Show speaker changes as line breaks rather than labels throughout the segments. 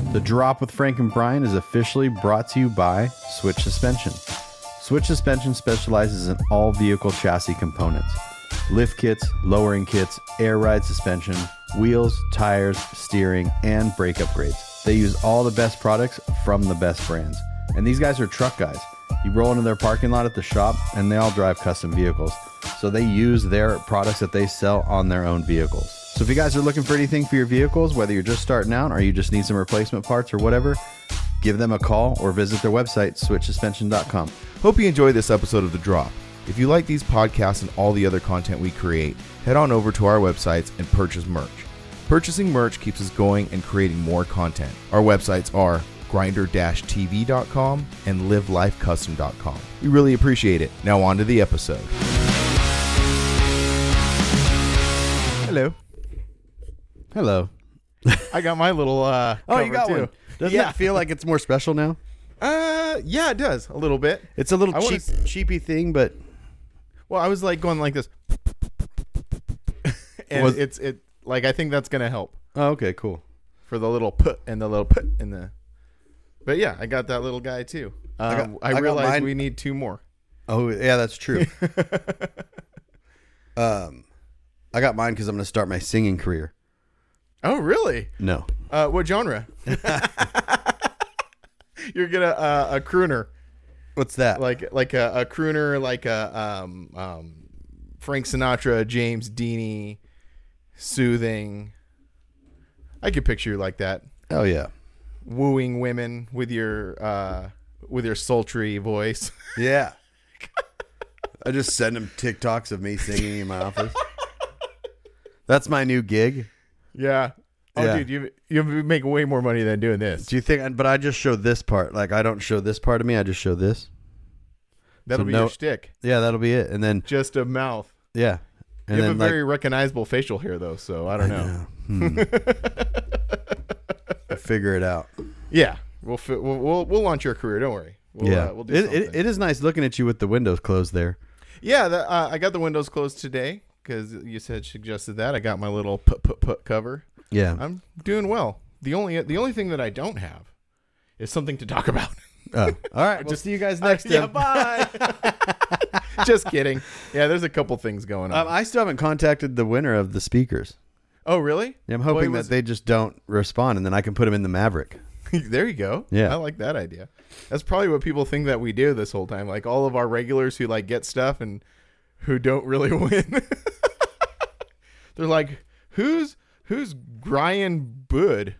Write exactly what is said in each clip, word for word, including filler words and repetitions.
The Drop with Frank and Brian is officially brought to you by Switch Suspension. Switch Suspension specializes in all vehicle chassis components. Lift kits, lowering kits, air ride suspension, wheels, tires, steering, and brake upgrades. They use all the best products from the best brands. And these guys are truck guys. You roll into their parking lot at the shop, and they all drive custom vehicles. So they use their products that they sell on their own vehicles. So if you guys are looking for anything for your vehicles, whether you're just starting out or you just need some replacement parts or whatever, give them a call or visit their website, switch suspension dot com.
Hope you enjoyed this episode of The Drop. If you like these podcasts and all the other content we create, head on over to our websites and purchase merch. Purchasing merch keeps us going and creating more content. Our websites are grinder dash t v dot com and live life custom dot com. We really appreciate it. Now on to the episode.
Hello.
Hello.
I got my little uh
Oh, you
cover,
got
too.
one. Doesn't
Yeah.
it feel like it's more special now?
Uh yeah, it does a little bit.
It's a little
I wanna
cheap,
s-
cheapy thing, but
Well, I was like going like this. And
Was-
it's it like I think that's going to help
oh, okay, cool.
for the little put and the little put in the But yeah, I got that little guy too. Um, I,
got- I got
realized
mine-
we need two more.
Oh, yeah, that's true. um, I got mine because I'm going to start my singing career.
Oh, really?
No.
Uh, what genre? You're gonna uh, a crooner,
What's that?
like like a, a crooner, like a um, um, Frank Sinatra, James Deany, soothing. I could picture you like that,
Oh, yeah.
wooing women with your uh, with your sultry voice.
Yeah. I just send them TikToks of me singing in my office. That's my new gig.
Yeah. Oh,
Yeah.
dude, you you make way more money than doing this.
Do you think? But I just show this part. Like, I don't show this part of me. I just show this.
That'll
so
be
no-
your shtick.
Yeah, that'll be it. And then,
Just a mouth.
yeah. And
You have
then,
a
like,
very recognizable facial hair, though, so I don't know.
Hmm. I'll figure it out.
Yeah, we'll, fi- we'll we'll we'll launch your career. Don't worry. We'll,
yeah.
uh, we'll do
it,
something.
it, it is nice looking at you with the windows closed there.
Yeah, the, uh, I got the windows closed today because you said suggested that. I got my little put put put cover.
Yeah.
I'm doing well. The only the only thing that I don't have is something to talk about.
Oh. All right. We'll see you guys next
yeah,
time.
bye. Just kidding. Yeah, there's a couple things going on.
Um, I still haven't contacted the winner of the speakers.
oh, really?
Yeah, I'm
Well,
hoping
it was-
that they just don't respond, and then I can put them in the Maverick.
There you go.
Yeah.
I like that idea. That's probably what people think that we do this whole time. Like all of our regulars who like get stuff and who don't really win. They're like, who's who's Brian Bood?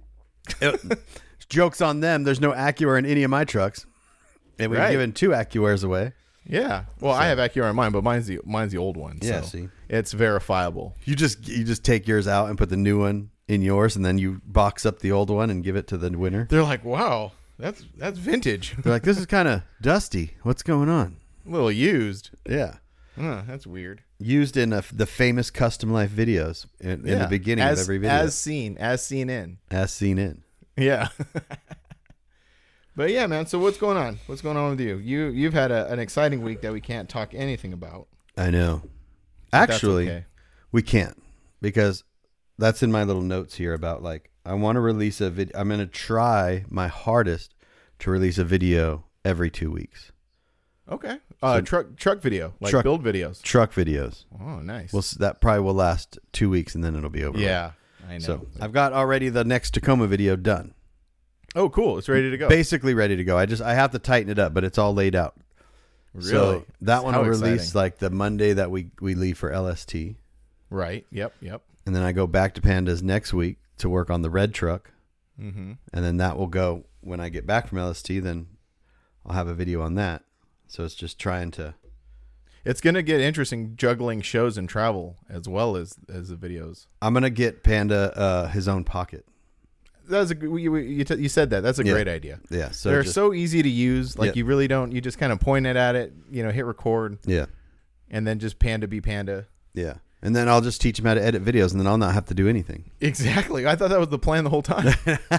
Joke's on them. There's no Acura in any of my trucks, and we've
Right.
given two Acuras away.
Yeah. Well, I have Acura on mine, but mine's the mine's the old one.
Yeah,
so
see.
it's verifiable.
You just you just take yours out and put the new one in yours, and then you box up the old one and give it to the winner.
They're like, wow, that's that's vintage.
They're like, this is kind of dusty. What's going on?
A little used.
Yeah.
Huh, that's weird.
Used in a, the famous Custom Life videos in, in
Yeah.
the beginning
as,
of every video.
As seen, as seen in.
as seen in.
Yeah. But yeah, man. So what's going on? What's going on with you? You you've had a, an exciting week that we can't talk anything about.
I know.
That's
Actually,
okay.
we can't because that's in my little notes here about like I want to release a video. I'm going to try my hardest to release a video every two weeks.
Okay. Uh,
So-
truck truck video, like
Truck-
build videos.
Truck videos.
Oh, nice.
Well, that probably will last two weeks and then it'll be over.
yeah, I know.
So I've got already the next Tacoma video done.
oh, cool. It's ready to go.
Basically ready to go. I just I have to tighten it up, but it's all laid out.
Really?
So that one
How
will release
exciting.
like the Monday that we we leave for L S T,
Right. Yep. Yep.
and then I go back to Pandas next week to work on the red truck,
Mm-hmm.
and then that will go when I get back from L S T. Then I'll have a video on that. So it's just trying to.
It's gonna get interesting juggling shows and travel as well as as the videos.
I'm gonna get Panda uh, his own pocket.
That's a g- you you, t- you said that. That's a
Yeah.
great idea.
Yeah. So
They're
just,
so easy to use. Like
Yeah.
you really don't. You just kind of point it at it. You know, hit record,
yeah.
and then just panda be panda.
Yeah. And then I'll just teach him how to edit videos, and then I'll not have to do anything.
Exactly. I thought that was the plan the whole time.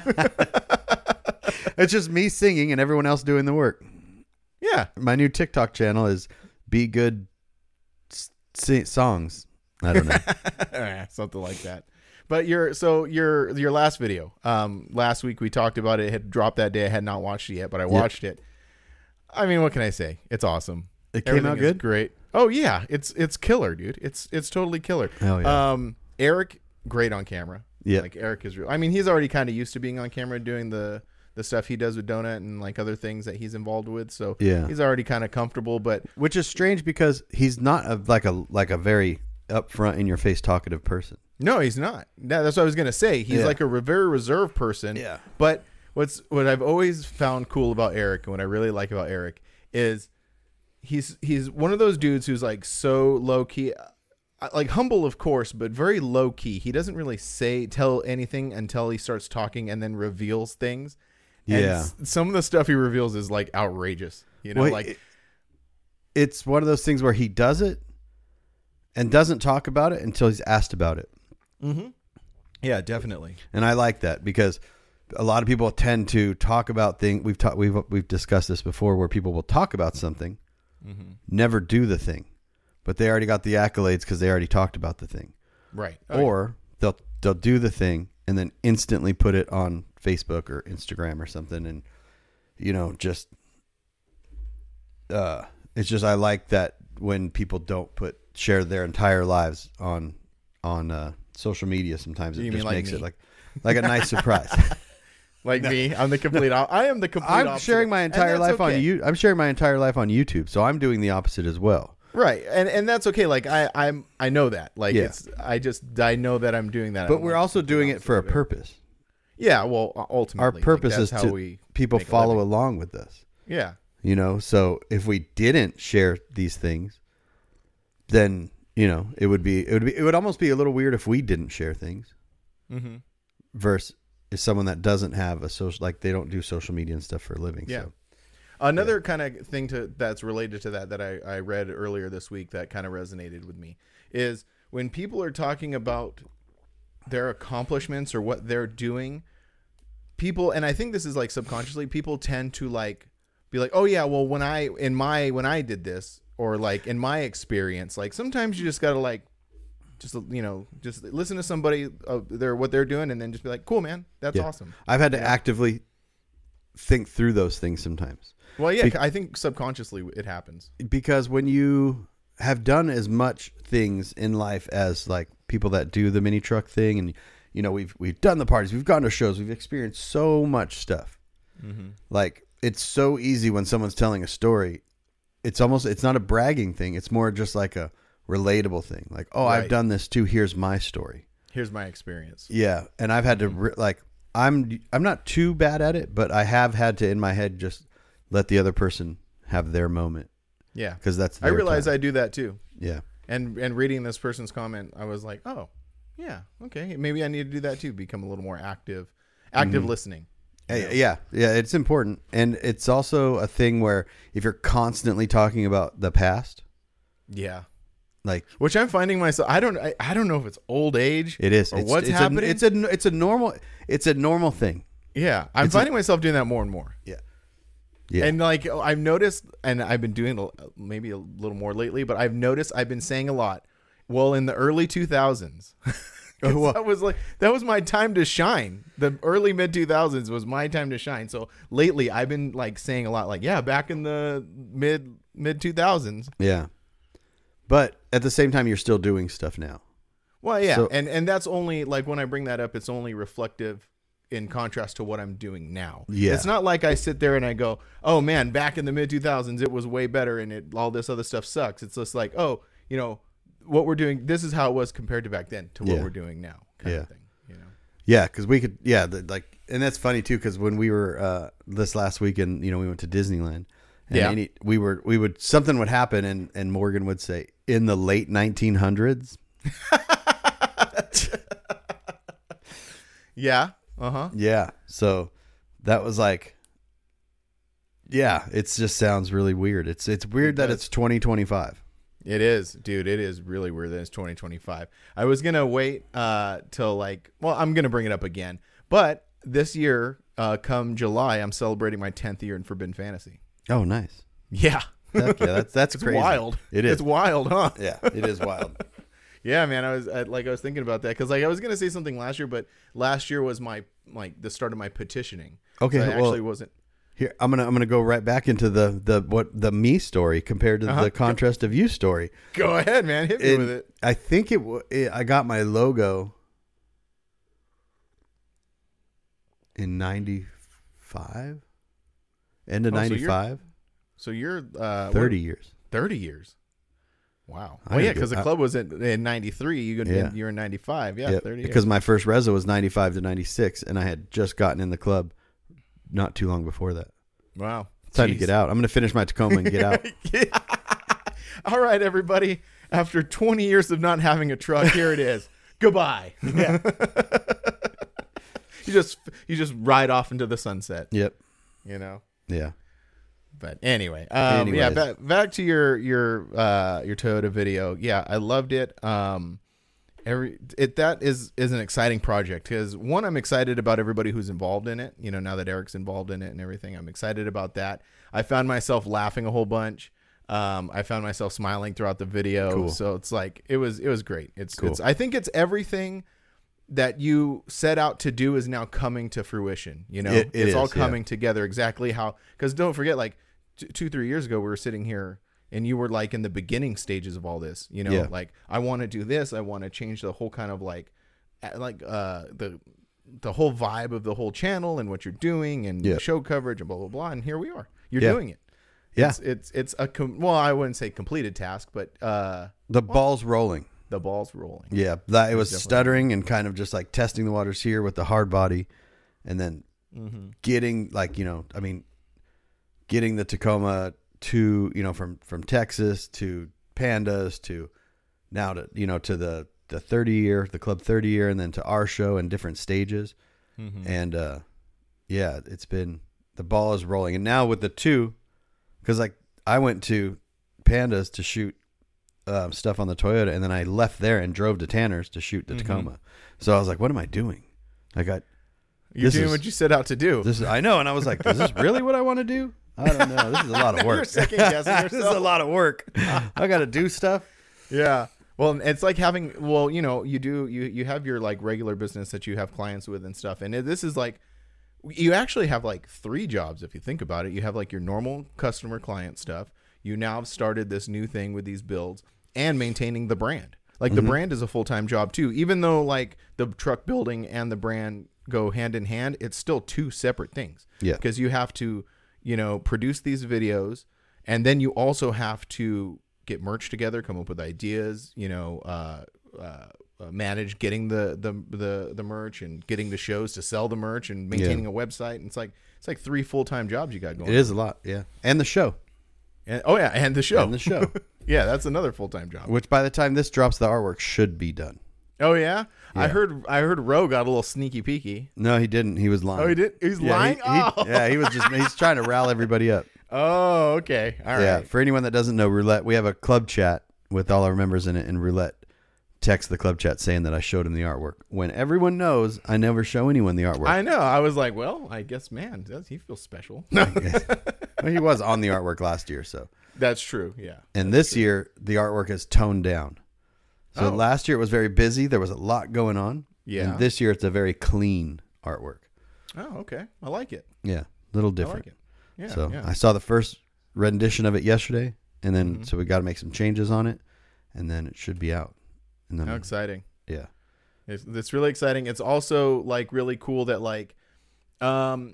It's just me singing and everyone else doing the work.
Yeah.
My new TikTok channel is Be Good S- si- Songs. I don't know.
Something like that. But your so your your last video, um, last week we talked about it. It had dropped that day. I had not watched it yet, but I watched yep. it. I mean, what can I say? It's awesome.
It came
Everything
out good.
Great. Oh yeah, it's it's killer, dude. It's it's totally killer.
Hell yeah.
Um, Eric, great on camera.
Yeah.
Like Eric is real. I mean, he's already kind of used to being on camera, doing the the stuff he does with Donut and like other things that he's involved with. So
yeah,
he's already kind of comfortable. But
which is strange because he's not a, like a like a very upfront, in your face, talkative person.
No, he's not. That, that's what I was gonna say. He's
yeah.
like a re- very reserved person.
Yeah.
But what's what I've always found cool about Eric, and what I really like about Eric, is he's he's one of those dudes who's like so low key, like humble of course, but very low key. He doesn't really say tell anything until he starts talking, and then reveals things. And
yeah.
s- some of the stuff he reveals is like outrageous. You know,
well,
like
it, it's one of those things where he does it and doesn't talk about it until he's asked about it.
Mm-hmm. Yeah, definitely.
And I like that because a lot of people tend to talk about things. We've talked, we've, we've discussed this before, where people will talk about something,
mm-hmm.
never do the thing, but they already got the accolades because they already talked about the thing.
Right. Oh,
or they'll, they'll do the thing and then instantly put it on Facebook or Instagram or something. And, you know, just, uh, it's just, I like that when people don't put, share their entire lives on, on, uh, social media. Sometimes it
You
just
mean like
makes
me?
it like like a nice surprise.
Like no. me, I'm the complete. Op- I am the complete.
I'm
opposite.
sharing my entire
And
life
that's okay.
on you. I'm sharing my entire life on YouTube, so I'm doing the opposite as well.
Right, and and that's okay. Like I, I'm, I know that. Like
Yeah.
it's, I just, I know that I'm doing that.
But
I'm
we're
like,
also doing it for a purpose.
Yeah, well, ultimately,
Our
like,
purpose
that's
is
how
to
we
people
make a
follow
living.
along with us.
Yeah,
You know, so if we didn't share these things, then you know it would be it would be it would almost be a little weird if we didn't share things.
mm-hmm.
Versus is someone that doesn't have a social, like they don't do social media and stuff for a living.
Yeah.
So.
Another
Yeah.
kind of thing to that's related to that that I, I read earlier this week that kind of resonated with me is when people are talking about their accomplishments or what they're doing, people, and I think this is like subconsciously, people tend to like be like, oh yeah, well when I in my when I did this, or like in my experience, like sometimes you just gotta like just you know just listen to somebody uh, their what they're doing and then just be like, cool man, that's
Yeah.
awesome.
I've had to
Yeah.
actively think through those things sometimes.
Well, yeah,
Be-
I think subconsciously it happens.
Because when you have done as much things in life as like people that do the mini truck thing, and you know we've we've done the parties, we've gone to shows, we've experienced so much stuff.
Mm-hmm.
Like it's so easy when someone's telling a story. It's almost it's not a bragging thing. It's more just like a relatable thing. Like, oh,
Right.
I've done this too. Here's my story.
Here's my experience.
Yeah, and I've had to re- like I'm I'm not too bad at it, but I have had to in my head just let the other person have their moment
Yeah,
because that's
I
their
realize
time.
I do that too.
Yeah.
And and reading this person's comment, I was like, oh, yeah, okay, maybe I need to do that too. Become a little more active, active
Mhm.
listening. you
Hey,
know?
yeah, yeah, it's important, and it's also a thing where if you're constantly talking about the past,
yeah.
like
Which I'm finding myself. I don't. I, I don't know if it's old age.
it is,
Or
it's,
what's
it's
happening?
A, it's a it's a normal it's a normal thing.
Yeah, I'm
it's a-
finding myself doing that more and more.
Yeah, yeah,
And like I've noticed, and I've been doing a- maybe a little more lately, but I've noticed I've been saying a lot. Well, in the early two thousands, that was like that was my time to shine. The early mid two thousands was my time to shine. So lately, I've been like saying a lot, like yeah, back in the mid mid two thousands.
yeah. But at the same time, you're still doing stuff now.
Well, yeah,
So-
and and that's only like when I bring that up, it's only reflective in contrast to what I'm doing now.
Yeah.
It's not like I sit there and I go, oh man, back in the mid two thousands, it was way better and it all this other stuff sucks. It's just like, oh, you know, what we're doing, this is how it was compared to back then to what
Yeah.
we're doing now kind
Yeah.
of thing, you know?
Yeah, because we could, yeah, the, like, and that's funny too, because when we were uh, this last weekend, you know, we went to Disneyland. And
Yeah.
any, we were, we would, something would happen, and and Morgan would say, in the late nineteen hundreds.
Yeah. Uh-huh.
Yeah. So that was like, yeah, it just sounds really weird. It's it's weird
It
that
does.
it's twenty twenty-five.
It is, dude. It is really weird that it's twenty twenty-five. I was going to wait uh, till like, well, I'm going to bring it up again. But this year, uh, come July, I'm celebrating my tenth year in Forbidden Fantasy.
Oh, nice.
Yeah.
Heck yeah, that's that's
It's
crazy.
wild.
It is.
It's wild, huh?
Yeah, it is wild.
Yeah, man. I was I, like, I was thinking about that because like I was gonna say something last year, but last year was my like the start of my petitioning.
Okay,
so I
well,
actually wasn't.
Here, I'm gonna I'm gonna go right back into the the what the me story compared to
Uh-huh.
the contrast of you story.
Go ahead, man. Hit me
And
with it.
I think it, wa- it. I got my logo in ninety-five, end of
Oh, so you're-
ninety-five.
So you're uh,
Thirty years.
Thirty years. Wow.
I
Well, yeah,
gotta
because
do-
the
I-
club was in, in ninety-three. You could,
Yeah.
you're in ninety-five. Yeah,
Yep,
thirty.
because my first reso was ninety-five to ninety-six, and I had just gotten in the club not too long before that.
Wow.
Time
Jeez.
to get out. I'm gonna finish my Tacoma and get out.
All right, everybody. After twenty years of not having a truck, here it is. Goodbye.
Yeah.
you just you just ride off into the sunset.
Yep.
You know.
Yeah.
But anyway, um, yeah.
Anyways.
Back, back to your your uh, your Toyota video. Yeah, I loved it. Um, every it that is is an exciting project because one, I'm excited about everybody who's involved in it. You know, now that Eric's involved in it and everything, I'm excited about that. I found myself laughing a whole bunch. Um, I found myself smiling throughout the video.
Cool.
So it's like it was it was great. It's
Cool.
it's I think it's everything that you set out to do is now coming to fruition. You know,
It- it
it's all
is, yeah.
coming together exactly how. Because don't forget, like t- two three years ago, we were sitting here and you were like in the beginning stages of all this. You know,
Yeah.
like I want to do this. I want to change the whole kind of like, uh, like uh the the whole vibe of the whole channel and what you're doing and
Yeah.
the show coverage and blah blah blah. And here we are. You're
Yeah.
doing it.
Yeah.
It's it's, it's a com- well, I wouldn't say completed task, but uh,
The ball's rolling.
the ball's rolling.
Yeah, that it was
Definitely.
stuttering and kind of just like testing the waters here with the hard body, and then
Mm-hmm.
getting like you know, I mean, getting the Tacoma to you know from from Texas to Pandas to now to you know to the the thirty year, the club thirty year, and then to our show in different stages,
Mm-hmm.
and uh, yeah, it's been the ball is rolling, and now with the two, because like I went to Pandas to shoot um, stuff on the Toyota, and then I left there and drove to Tanner's to shoot the
Mhm.
Tacoma. So I was like, "What am I doing?" I got
You're
This
doing
is-
what you set out to do.
this. Is, I know, and I was like, "Is this really what I want to do?" I don't know. This is a lot of work.
You're second-guessing
This is a
yourself.
lot of work. I got to do stuff.
Yeah. Well, it's like having, well, you know, you do, you, you have your like regular business that you have clients with and stuff. And it, this is like, you actually have like three jobs if you think about it. You have like your normal customer client stuff. You now have started this new thing with these builds and maintaining the brand. Like the brand is a full-time job too. Even though like the truck building and the brand go hand in hand, it's still two separate things.
Yeah.
Because you have to, you know, produce these videos, and then you also have to get merch together, come up with ideas, you know, uh, uh, uh, manage getting the, the the the merch and getting the shows to sell the merch and maintaining a website. And it's like it's like three full time jobs you got going.
It is a lot, yeah. And the show,
And, oh yeah, and the show.
and the show,
Yeah, that's another full time job.
which by the time this drops, the artwork should be done.
Oh yeah? I
Yeah.
heard I heard Roe got a little sneaky peeky.
No, he didn't. He was lying.
Oh, he did. He's
Yeah,
lying.
he- he-
oh.
yeah, he was just he's trying to rile everybody up.
Oh, okay. All right.
Yeah, for anyone that doesn't know, Roulette, we have a club chat with all our members in it, and Roulette texts the club chat saying that I showed him the artwork. When everyone knows I never show anyone the artwork.
I know. I was like, well, I guess, man, does he feel special?
Well, he was on the artwork last year, so.
That's true. Yeah.
And this year, the artwork is toned down. So
Oh.
last year it was very busy. There was a lot going on.
Yeah.
And this year it's a very clean artwork.
Oh, okay. I like it.
Yeah, a little
I
different.
like it. Yeah.
so
yeah.
I saw the first rendition of it yesterday, and then
Mhm.
so we got to make some changes on it, and then it should be out. And then
How exciting.
yeah,
It's, it's really exciting. It's also like really cool that like, um,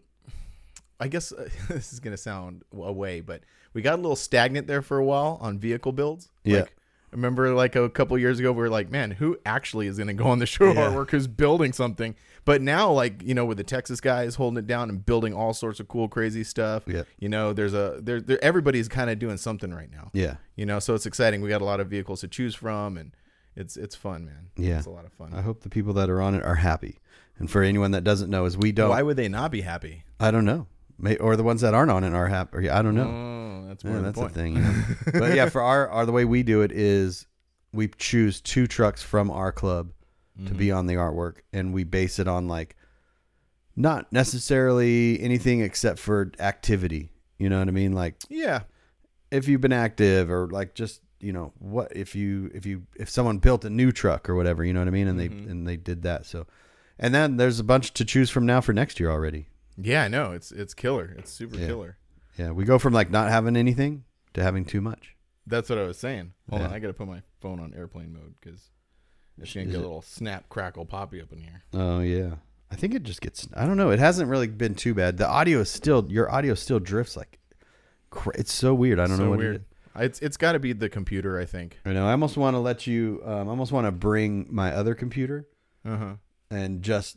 I guess uh, this is gonna sound away, but we got a little stagnant there for a while on vehicle builds.
Yeah.
Like, remember, like a couple years ago, we were like, man, who actually is gonna go on the show
Yeah.
artwork? Who's building something? But now, like you know, with the Texas guys holding it down and building all sorts of cool, crazy stuff.
Yeah.
You know, there's a there, there everybody's kind of doing something right now.
yeah,
You know, so it's exciting. We got a lot of vehicles to choose from, and it's it's fun, man.
Yeah.
It's a lot of fun.
I hope the people that are on it are happy. And for anyone that doesn't know, is we don't.
Why would they not be happy?
I don't know. May, or the ones that aren't on it are happy. I don't know.
Oh, that's more
Yeah,
the
that's the
point.
thing. You know? But yeah, for our, our the way we do it is we choose two trucks from our club to be
Mm-hmm.
on the artwork, and we base it on like not necessarily anything except for activity. You know what I mean? Like
Yeah.
if you've been active, or like just you know, what if you if you if someone built a new truck or whatever, you know what I mean, and
Mm-hmm.
they and they did that. So, and then there's a bunch to choose from now for next year already.
Yeah, I know. It's it's killer. It's super
Yeah.
killer.
Yeah, we go from like not having anything to having too much.
That's what I was saying. Hold
Yeah.
on, I got to put my phone on airplane mode because it's gonna
Is
get a
it-
little snap, crackle, poppy up in here.
Oh yeah, I think it just gets. I don't know. It hasn't really been too bad. The audio is still your audio still drifts like. cra- It's so weird. I don't
So
know what
weird.
it is.
It's it's got to be the computer, I think.
I know. I almost want to let you. Um, I almost want to bring my other computer
Uh huh.
and just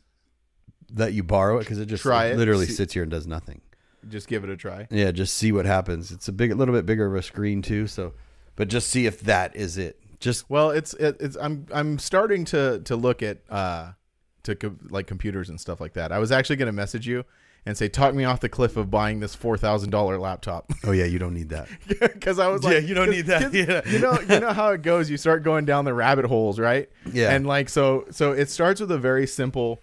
let you borrow it because it just
Try it.
literally
See-
sits here and does nothing.
Just give it a try.
Yeah, just see what happens. It's a big, a little bit bigger of a screen too. So, but just see if that is it. Just
Well, it's it, it's I'm I'm starting to to look at uh to co- like computers and stuff like that. I was actually gonna message you and say talk me off the cliff of buying this four thousand dollar laptop
oh yeah, you don't need that.
because I was like,
Yeah, you don't
'cause-
need that.
'cause
Yeah.
You know you know how it goes. You start going down the rabbit holes, right?
Yeah.
And like so so it starts with a very simple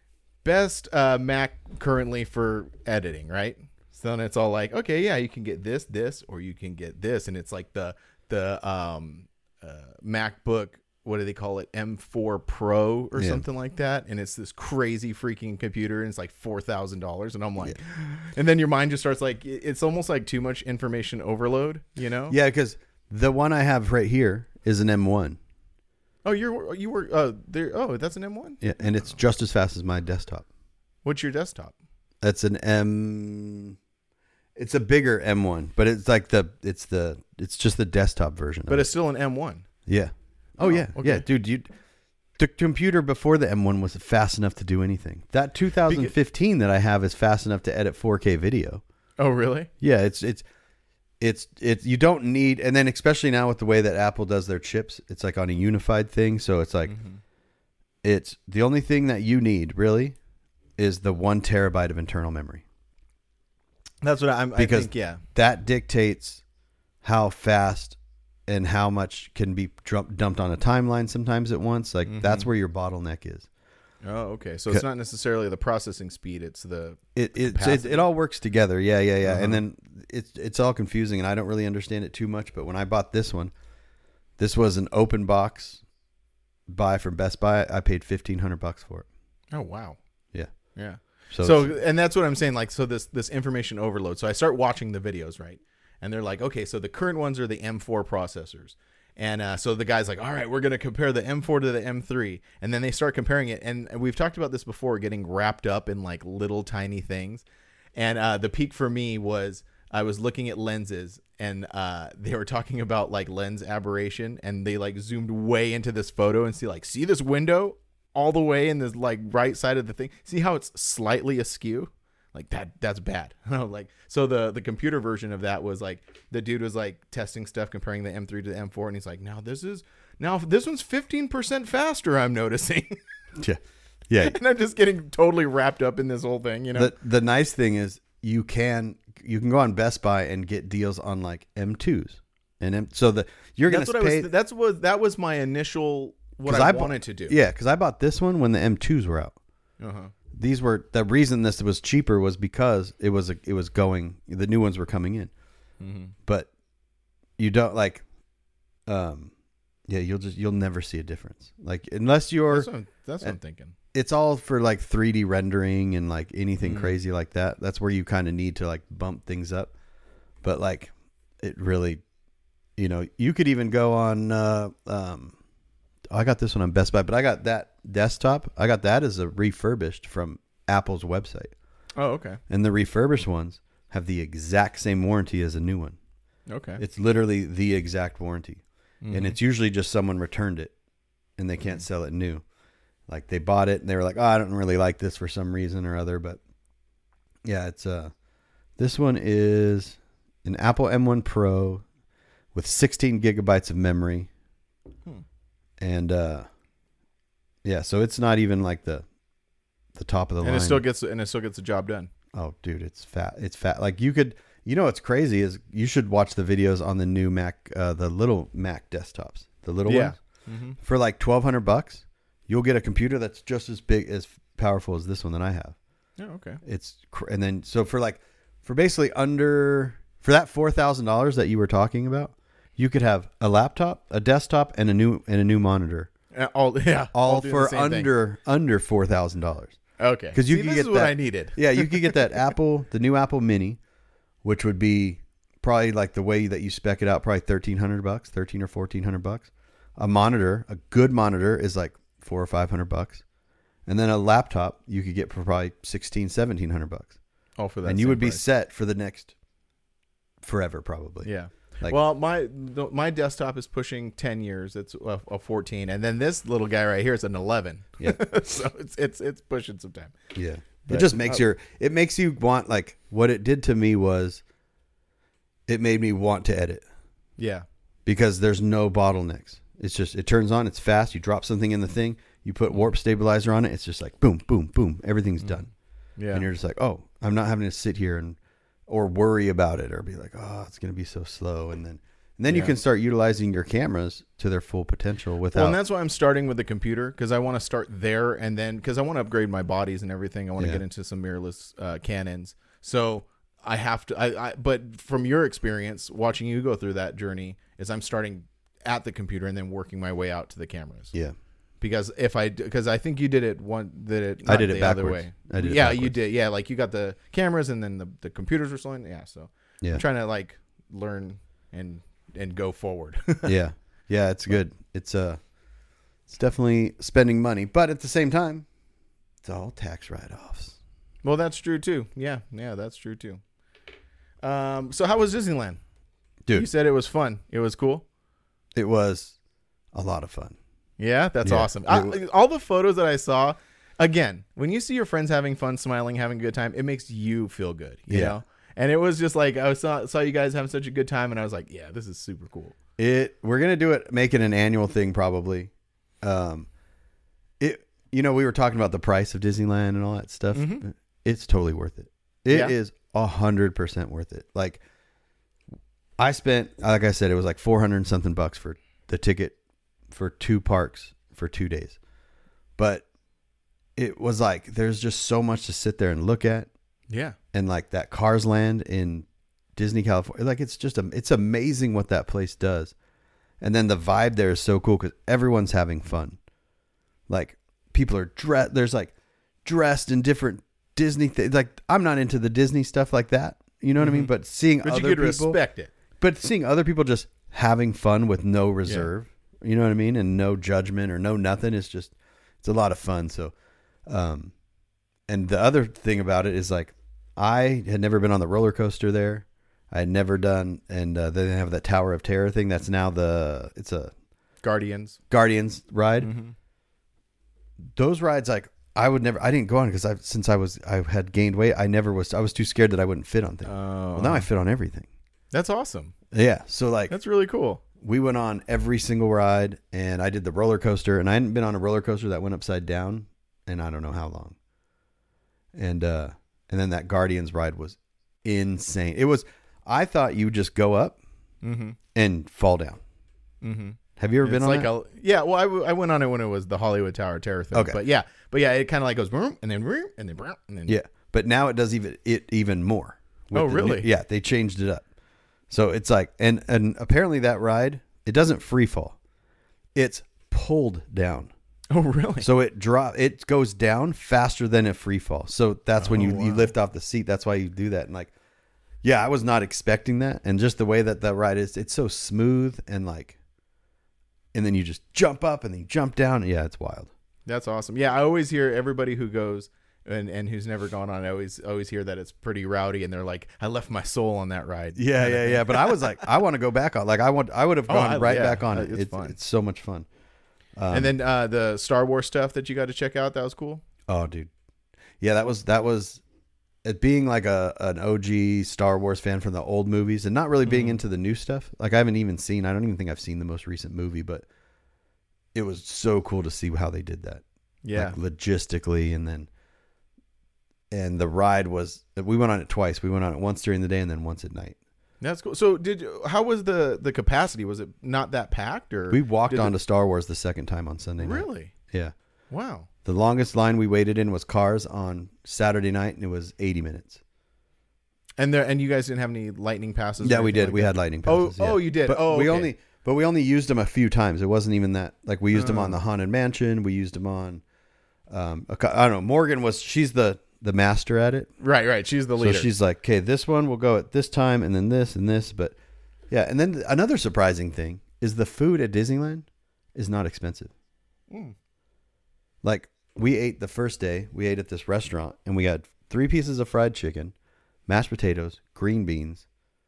best uh, Mac currently for editing, right? So then it's all like, okay, yeah, you can get this, this, or you can get this, and it's like the the um, uh, MacBook. What do they call it? M four Pro or
Yeah.
something like that, and it's this crazy freaking computer, and it's like four thousand dollars, and I'm like, and then your mind just starts like, it- it's almost like too much information overload, you know?
Yeah, because the one I have right here is an M one.
Oh, you're you were uh there. Oh, that's an M one.
Yeah, and it's just as fast as my desktop.
What's your desktop?
That's an M. It's a bigger M one, but it's like the it's the it's just the desktop version.
But
of it.
it's still an M one.
Yeah. Oh,
Oh,
yeah.
okay.
Yeah, dude, you the computer before the M one was fast enough to do anything. That two thousand fifteen that I have is fast enough to edit four K video.
Oh, really?
Yeah, it's it's it's it's you don't need, and then especially now with the way that Apple does their chips, it's like on a unified thing, so it's like
Mm-hmm.
it's the only thing that you need really is the one terabyte of internal memory.
That's what I'm. I
Because
think, yeah.
That dictates how fast and how much can be drum- dumped on a timeline sometimes at once. Like that's where your bottleneck is.
Oh, okay. So it's not necessarily the processing speed; it's the
It it, it
Capacity.
it all works together. Yeah, yeah, yeah.
Uh-huh.
And then it's it's all confusing, and I don't really understand it too much. But when I bought this one, this was an open box buy from Best Buy. I paid fifteen hundred bucks for it.
oh wow,
Yeah.
yeah.
So,
So,
it's-
and that's what I'm saying. Like, so this this information overload. So I start watching the videos, right? And they're like, okay, so the current ones are the M four processors. And uh, so the guy's like, all right, we're going to compare the M four to the M three. And then they start comparing it. And we've talked about this before, getting wrapped up in like little tiny things. And uh, the peak for me was I was looking at lenses, and uh, they were talking about like lens aberration. And they like zoomed way into this photo and see like, see this window all the way in this like right side of the thing? See how it's slightly askew? Like that, that's bad. Like, so the, the computer version of that was like, the dude was like testing stuff, comparing the M three to the M four. And he's like, now this is, now this one's fifteen percent faster, I'm noticing.
yeah, yeah.
And I'm just getting totally wrapped up in this whole thing, you know?
The the nice thing is you can you can go on Best Buy and get deals on like M twos and M. So the you're
that's
gonna
what
pay.
I was, that's what, that was my initial, what
'cause
I,
bu-
wanted to do.
Yeah, because I bought this one when the M twos were out.
Uh-huh.
These were the reason this was cheaper was because it was a, it was going the new ones were coming in,
Mm-hmm.
but you don't like, um, yeah, you'll just you'll never see a difference like unless you're.
That's what, I'm, that's what I'm thinking.
It's all for like three D rendering and like anything
Mm.
crazy like that. That's where you kind of need to like bump things up, but like it really, you know, you could even go on. Uh, um, I got this one on Best Buy, but I got that desktop. I got that as a refurbished from Apple's website.
Oh, okay.
And the refurbished ones have the exact same warranty as a new one.
Okay.
It's literally the exact warranty.
Mhm.
And it's usually just someone returned it and they can't sell it new. Like they bought it and they were like, oh, I don't really like this for some reason or other. But yeah, it's uh, this one is an Apple M one Pro with sixteen gigabytes of memory.
Hmm.
And uh, yeah, so it's not even like the the top of the
and
line.
it still gets, and it still gets the job done.
Oh, dude, it's fat. It's fat. Like you could, you know, what's crazy is you should watch the videos on the new Mac, uh, the little Mac desktops, the little
Yeah.
ones.
Mm-hmm.
For like twelve hundred bucks, you'll get a computer that's just as big, as powerful as this one that I have.
Oh, okay.
It's cr- and then so for like for basically under for that four thousand dollars that you were talking about, You could have a laptop, a desktop, and a new and a new monitor,
Uh, all yeah,
all,
doing
for
the same thing.
under under four thousand dollars.
Okay,
Because you
See,
could
this
get
is what
that-
I needed.
Yeah, you could get that Apple, the new Apple Mini, which would be probably like the way that you spec it out, probably thirteen hundred bucks, thirteen or fourteen hundred bucks. A monitor, a good monitor, is like four or five hundred bucks, and then a laptop you could get for probably sixteen, seventeen hundred bucks,
All for that,
and you
same
would be
price.
set for the next forever, probably.
Yeah.
Like-
well, my the, my desktop is pushing ten years. It's a, a fourteen, and then this little guy right here is an eleven.
Yeah.
so it's it's it's pushing some time.
Yeah.
But-
It just makes your it makes you want, like, what it did to me was it made me want to edit
Yeah.
because there's no bottlenecks. It's just it turns on, it's fast, you drop something in the thing, you put warp stabilizer on it, it's just like boom, boom, boom, everything's done.
Yeah.
And you're just like, "Oh, I'm not having to sit here and or worry about it or be like, "Oh, it's going to be so slow." And then and then you
Yeah.
can start utilizing your cameras to their full potential without
Well, and that's why I'm starting with the computer, because I want to start there, and then because I want to upgrade my bodies and everything. I want to
Yeah.
get into some mirrorless uh, Canons. So I have to. I, I but from your experience watching you go through that journey, is I'm starting at the computer and then working my way out to the cameras.
Yeah.
Because if I, because I think you did it one, did it?
I
not
did it
the other
backwards.
way.
I did it
yeah, you
backwards.
did. Yeah, like you got the cameras and then the, the computers were slowing. Yeah, so
Yeah.
I'm trying to like learn and and go forward.
yeah. Yeah, it's good. It's uh it's definitely spending money, but at the same time, it's all tax write-offs.
Well, that's true too. Yeah, yeah, that's true too. Um, so how was Disneyland?
Dude,
You said it was fun. It was cool.
it was a lot of fun.
Yeah, that's
Yeah.
awesome.
It
I,
w-
all the photos that I saw, again, when you see your friends having fun, smiling, having a good time, it makes you feel good. You
Yeah.
know. And it was just like I saw saw you guys having such a good time, and I was like, yeah, this is super cool.
It we're going to do it make it an annual thing probably. Um it you know, we were talking about the price of Disneyland and all that stuff.
Mhm.
It's totally worth it. It
Yeah.
is a hundred percent worth it. Like I spent, like I said, it was like four hundred and something bucks for the ticket for two parks for two days. But it was like, there's just so much to sit there and look at.
Yeah.
And like that Cars Land in Disney, California, like it's just, a, it's amazing what that place does. And then the vibe there is so cool because everyone's having fun. Like people are dressed, there's like dressed in different Disney things. Like I'm not into the Disney stuff like that. You know what I mean?
Mhm.
But seeing
But you
other
could
people,
respect it.
but seeing other people just having fun with no reserve, you know what I mean? And no judgment or no nothing. It's just, it's a lot of fun. So, um, and the other thing about it is like, I had never been on the roller coaster there. I had never done, and uh, they have that Tower of Terror thing. That's now the, it's a
Guardians.
Guardians ride.
Mm-hmm.
Those rides, like I would never, I didn't go on because I, since I was, I had gained weight. I never was, I was too scared that I wouldn't fit on things.
Oh,
Well, now I fit on everything.
that's awesome.
Yeah. So like,
That's really cool.
we went on every single ride, and I did the roller coaster, and I hadn't been on a roller coaster that went upside down, and I don't know how long. And uh, and then that Guardians ride was insane. It was. I thought you would just go up
Mm-hmm.
and fall down.
Mm-hmm.
Have you ever been
It's
on
like
that?
a, yeah. Well, I, w- I went on it when it was the Hollywood Tower Terror thing.
Okay.
But yeah, but yeah, it kind of like goes boom and then boom and then boom and then
Yeah, but now it does even it even more. with
Oh,
the
really?
new- yeah, they changed it up. So it's like, and and apparently that ride, it doesn't free fall. It's pulled down.
Oh, really?
So it drop it goes down faster than a free fall. So that's when
Oh,
you, you
wow.
lift off the seat. That's why you do that. And like, yeah, I was not expecting that. And just the way that that ride is, it's so smooth and like, and then you just jump up and then you jump down. Yeah, it's wild.
That's awesome. Yeah, I always hear everybody who goes and, and who's never gone on. I always always hear that it's pretty rowdy, and they're like, "I left my soul on that ride."
Yeah, yeah, yeah. But I was like, I want to go back on. Like, I want, I would have
Oh,
gone
I-
right
yeah,
back on
uh,
it.
it's
It's
fun.
it's so much fun. Um,
And then uh, the Star Wars stuff that you got to check out, that was cool.
oh, dude, yeah, that was that was it being like a an O G Star Wars fan from the old movies and not really being
Mhm.
into the new stuff. Like I haven't even seen. I don't even think I've seen the most recent movie, but it was so cool to see how they did that.
Yeah.
like logistically, and then and the ride was. We went on it twice. We went on it once during the day and then once at night.
That's cool. So did how was the the capacity? Was it not that packed, or
We walked
did
onto
it-
Star Wars the second time on Sunday night.
Really?
Yeah.
Wow.
The longest line we waited in was Cars on Saturday night, and it was eighty minutes.
And there, and you guys didn't have any lightning passes?
Yeah,
or
we
anything
did.
like
we
that?
had lightning
Oh,
passes. yeah.
oh, you did.
But
oh,
we
okay.
only, but we only used them a few times. It wasn't even that. Like we used them on the Haunted Mansion. We used them on. Um, a cou- I don't know. Morgan was. She's the the master at it.
Right, right. She's the leader.
So she's like, okay, this one will go at this time, and then this and this. But yeah, and then another surprising thing is the food at Disneyland is not expensive.
Mm.
Like we ate the first day, we ate at this restaurant, and we had three pieces of fried chicken, mashed potatoes, green beans,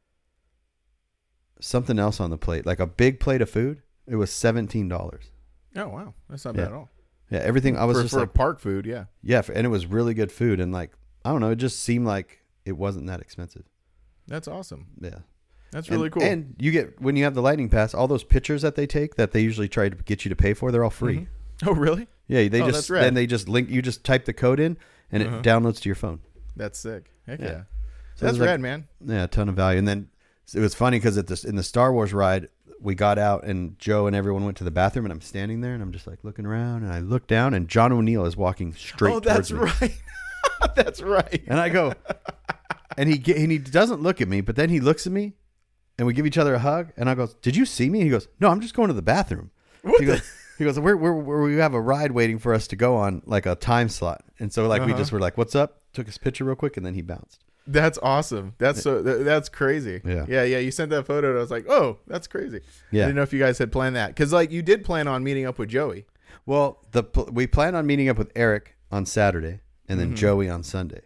something else on the plate, like a big plate of food. It was seventeen dollars.
Oh wow, that's not
Yeah.
bad at all.
Yeah, everything. I was
for,
just
for
like,
park food, yeah.
yeah, for, and it was really good food, and like I don't know, it just seemed like it wasn't that expensive.
That's awesome.
Yeah.
That's
And-
really cool.
And you get, when you have the lightning pass, all those pictures that they take that they usually try to get you to pay for, they're all free.
Mhm. Oh really?
Yeah, they
Oh,
just
that's rad.
then they just link. You just type the code in, and it
Uh-huh.
downloads to your phone.
That's sick. Heck
Yeah.
yeah.
So
That's
there's, like,
rad, man.
Yeah, a ton of value. And then it was funny because at this in the Star Wars ride, we got out and Joe and everyone went to the bathroom, and I'm standing there and I'm just like looking around, and I look down and John O'Neill is walking straight
Oh,
towards
that's
me,
right. That's right.
and I go, and he get, and he doesn't look at me, but then he looks at me, and we give each other a hug, and I go, "Did you see me?" He goes, "No, I'm just going to the bathroom."
What
He
the-
goes, he goes, we're, we're, we're, we have a ride waiting for us to go on, like a time slot. And so like we
Uh-huh.
just were like, what's up? Took his picture real quick, and then he bounced.
That's awesome. That's so. Th- that's crazy.
Yeah.
Yeah. Yeah. You sent that photo, and I was like, "Oh, that's crazy."
Yeah.
I didn't know if you guys had planned that because, like, you did plan on meeting up with Joey.
Well, the pl- we planned on meeting up with Eric on Saturday and then
Mhm.
Joey on Sunday.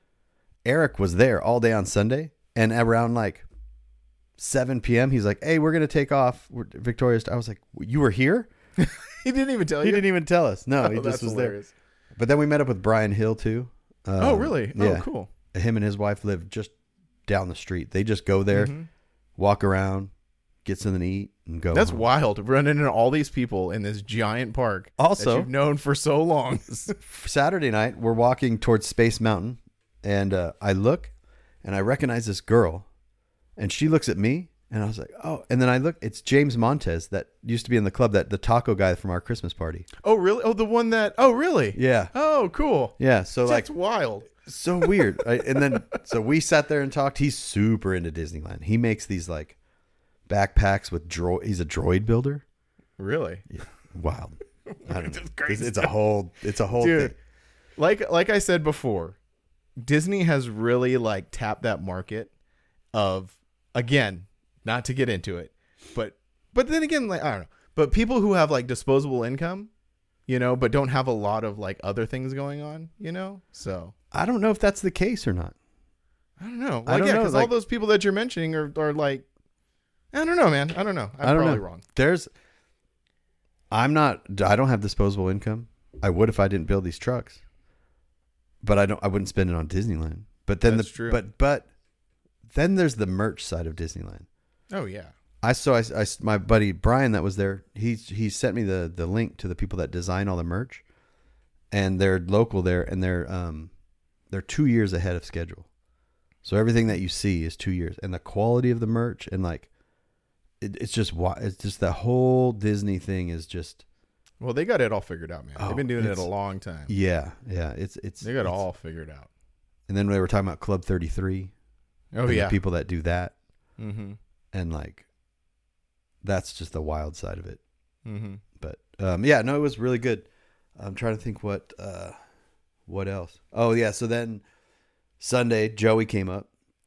Eric was there all day on Sunday, and around like seven p.m. he's like, "Hey, we're gonna take off. We're Victoria's." I was like, "You were here?"
He didn't even tell
He
you.
didn't even tell us. No,
Oh,
he just
that's
was
hilarious.
there. But then we met up with Brian Hill too. Um,
Oh, really?
Yeah.
Oh, cool.
Him and his wife live just down the street. They just go there,
Mhm.
walk around, get something to eat, and go.
That's
home.
wild. Running into all these people in this giant park that
Also,
you've known for so long.
Saturday night, we're walking towards Space Mountain, and uh, I look, and I recognize this girl, and she looks at me, and I was like, "Oh!" And then I look, it's James Montez that used to be in the club, that the taco guy from our Christmas party.
Oh, really? Oh, the one that. Oh, really?
Yeah,
Oh, cool.
yeah. So like,
That's wild.
so weird. Right? And then so we sat there and talked. He's super into Disneyland. He makes these like backpacks with droid. He's a droid builder.
Really?
Wild. I don't know.
Just crazy
It's, it's a
stuff.
whole. It's a whole
Dude,
thing.
like like I said before, Disney has really like tapped that market of, again, not to get into it, but but then again, like I don't know, but people who have like disposable income, you know, but don't have a lot of like other things going on, you know. So
I don't know if that's the case or not.
I don't know. Like,
I don't
yeah,
know,
because all
like-
those people that you're mentioning are are like, I don't know, man. I don't know. I'm
I don't
probably
know.
wrong.
There's, I'm not. I don't have disposable income. I would if I didn't build these trucks, but I don't. I wouldn't spend it on Disneyland. But then
That's
the
true.
but but then there's the merch side of Disneyland.
Oh yeah.
I saw I, I- my buddy Brian that was there. He he sent me the the link to the people that design all the merch, and they're local there, and they're um they're two years ahead of schedule. So everything that you see is two years, and the quality of the merch and like it, it's just wa- it's just the whole Disney thing is just
Well, they got it all figured out, man.
Oh,
They've been doing it
it's-
a long time.
yeah yeah it's it's
They got it
it's-
all figured out.
And then they were talking about Club thirty-three.
Oh
and the
yeah.
people that do that,
Mm-hmm.
and like that's just the wild side of it.
Mm-hmm.
But um, yeah, no, it was really good. I'm trying to think what uh, what else. Oh yeah, so then Sunday Joey came up,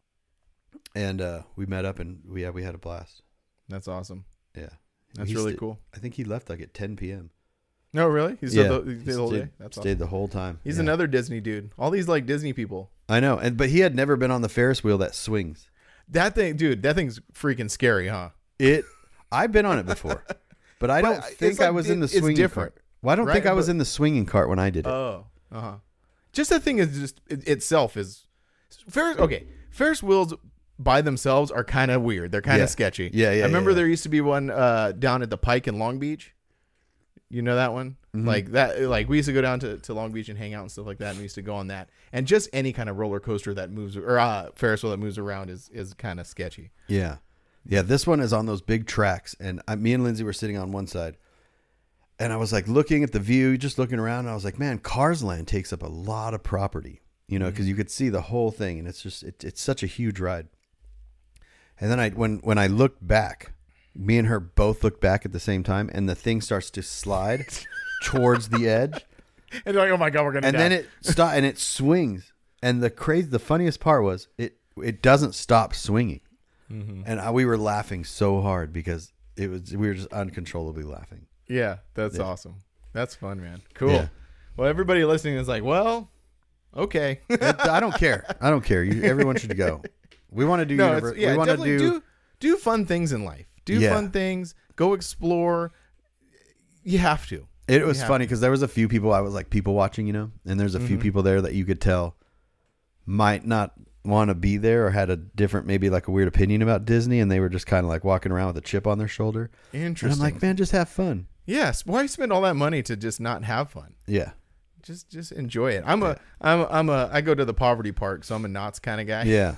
and uh, we met up, and we yeah we had a blast.
That's awesome.
Yeah,
That's
He
really
sta-
cool.
I think he left like at ten p.m.
No, really? He stayed, the, he stayed the whole
stayed,
day? That's
stayed
awesome.
the whole time.
He's
Yeah.
another Disney dude. All these like Disney people.
I know, and but he had never been on the Ferris wheel that swings.
That thing, dude, that thing's freaking scary, huh?
It. I've been on it before, but I
But
don't
it's
think
like-
I was in the
it- it's
swinging
different,
cart. Well, I don't think
right?
I was
But-
in the swinging cart when I did it.
Oh. Uh-huh. Just that thing is just it, itself is Ferris okay. Ferris wheels by themselves are kind of weird. They're kind of
Yeah.
sketchy.
Yeah, yeah,
I remember
yeah, yeah.
there used to be one uh, down at the Pike in Long Beach. You know that one?
Mhm.
Like that like we used to go down to, to Long Beach and hang out and stuff like that, and we used to go on that. And just any kind of roller coaster that moves or uh, Ferris wheel that moves around is is kind of sketchy.
Yeah. Yeah. This one is on those big tracks. And I, me and Lindsay were sitting on one side. And I was like looking at the view, just looking around. And I was like, man, Cars Land takes up a lot of property. you know, because you could see the whole thing, and it's just it, it's such a huge ride. And then I when when I looked back, me and her both looked back at the same time, and the thing starts to slide towards the edge,
and you're like, oh my god, we're gonna.
And
die.
then it stop and it swings, and the crazy, the funniest part was it it doesn't stop swinging, mm-hmm. and I, we were laughing so hard because it was we were just uncontrollably laughing.
Yeah, that's
yeah.
awesome. That's fun, man. Cool.
Yeah.
Well, everybody listening is like, well, okay.
it, I don't care. I don't care. You, everyone should go. We want to do.
No,
univer-
it's, yeah,
we want to
definitely
do,
do do fun things in life. Do
Yeah.
fun things. Go explore. You have to.
It was
Yeah.
funny because there was a few people I was like people watching, you know, and there's a few
Mhm.
people there that you could tell might not want to be there or had a different, maybe like a weird opinion about Disney, and they were just kind of like walking around with a chip on their shoulder.
Interesting.
And I'm like, man, just have fun.
Yes. Why spend all that money to just not have fun?
Yeah.
Just just enjoy it. I'm a I'm a, I'm a I go to the poverty park, so I'm a Knott's kind of guy.
Yeah.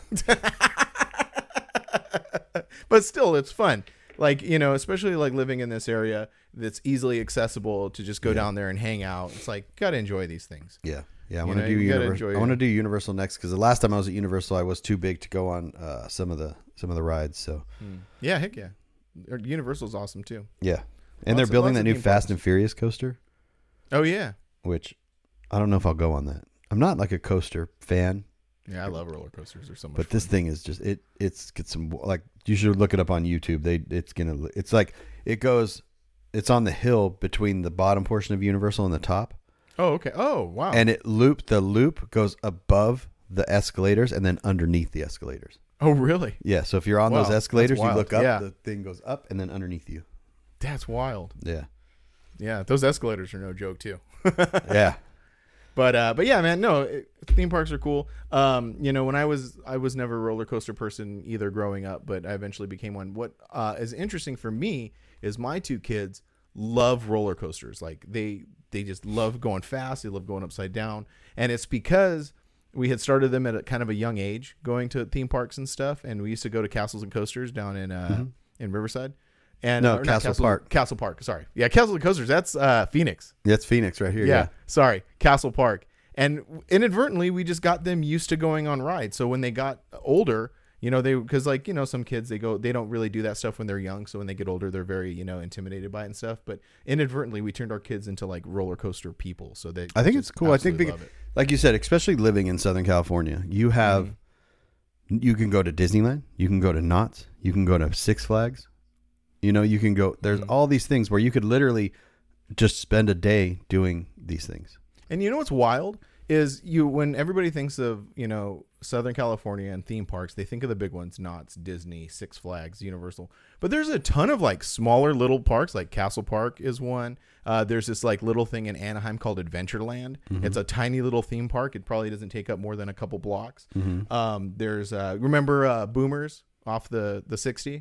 But still, it's fun. Like, you know, especially like living in this area that's easily accessible to just go
Yeah.
down there and hang out. It's like, gotta enjoy these things.
Yeah. Yeah. I
You
want to
know,
do
you gotta
Universal.
enjoy
I want to
it.
do Universal next because the last time I was at Universal, I was too big to go on uh, some of the some of the rides. So
Yeah, heck yeah. Universal's awesome too.
yeah, and they're
Lots of-
building
lots
that
of
new
theme
Fast
parks.
and Furious coaster,
Oh yeah.
which I don't know if I'll go on that. I'm not like a coaster fan.
Yeah, I love roller coasters. They're so much
But this
fun.
thing is just it. It's get some like you should look it up on YouTube. They it's gonna it's like it goes. It's on the hill between the bottom portion of Universal and the top,
Oh, okay. Oh, wow.
and it loop the loop goes above the escalators and then underneath the escalators.
oh, really?
Yeah. So if you're on
Wow,
those escalators,
that's
you
wild.
look up.
Yeah.
The thing goes up and then underneath you.
That's wild.
Yeah.
Yeah, those escalators are no joke too.
Yeah.
But uh, but yeah, man, no, it, theme parks are cool. Um, you know, when I was I was never a roller coaster person either growing up, but I eventually became one. What uh, is interesting for me is my two kids love roller coasters. Like they they just love going fast. They love going upside down, and it's because we had started them at a kind of a young age going to theme parks and stuff. And we used to go to Castles and Coasters down in uh,
Mm-hmm.
in Riverside. And
No,
or not
Castle Park.
Castle Park. Sorry, yeah, Castles and Coasters. That's uh, Phoenix.
That's Phoenix right here.
Yeah,
Yeah.
sorry, Castle Park. And inadvertently, we just got them used to going on rides. So when they got older, you know, they because like you know some kids they go they don't really do that stuff when they're young. So when they get older, they're very you know intimidated by it and stuff. But inadvertently, we turned our kids into like roller coaster people. So they
I think
just
it's cool. I think
absolutely
big,
love it.
like you said, especially living in Southern California, you have
Mm-hmm.
you can go to Disneyland, you can go to Knott's, you can go to Six Flags. You know, you can go. There's
Mhm.
all these things where you could literally just spend a day doing these things.
And you know what's wild is you when everybody thinks of you know Southern California and theme parks, they think of the big ones, Knott's, Disney, Six Flags, Universal. But there's a ton of like smaller little parks, like Castle Park is one. Uh, there's this like little thing in Anaheim called Adventureland. It's a tiny little theme park. It probably doesn't take up more than a couple blocks. Um, there's uh, remember uh, Boomers off the the sixty.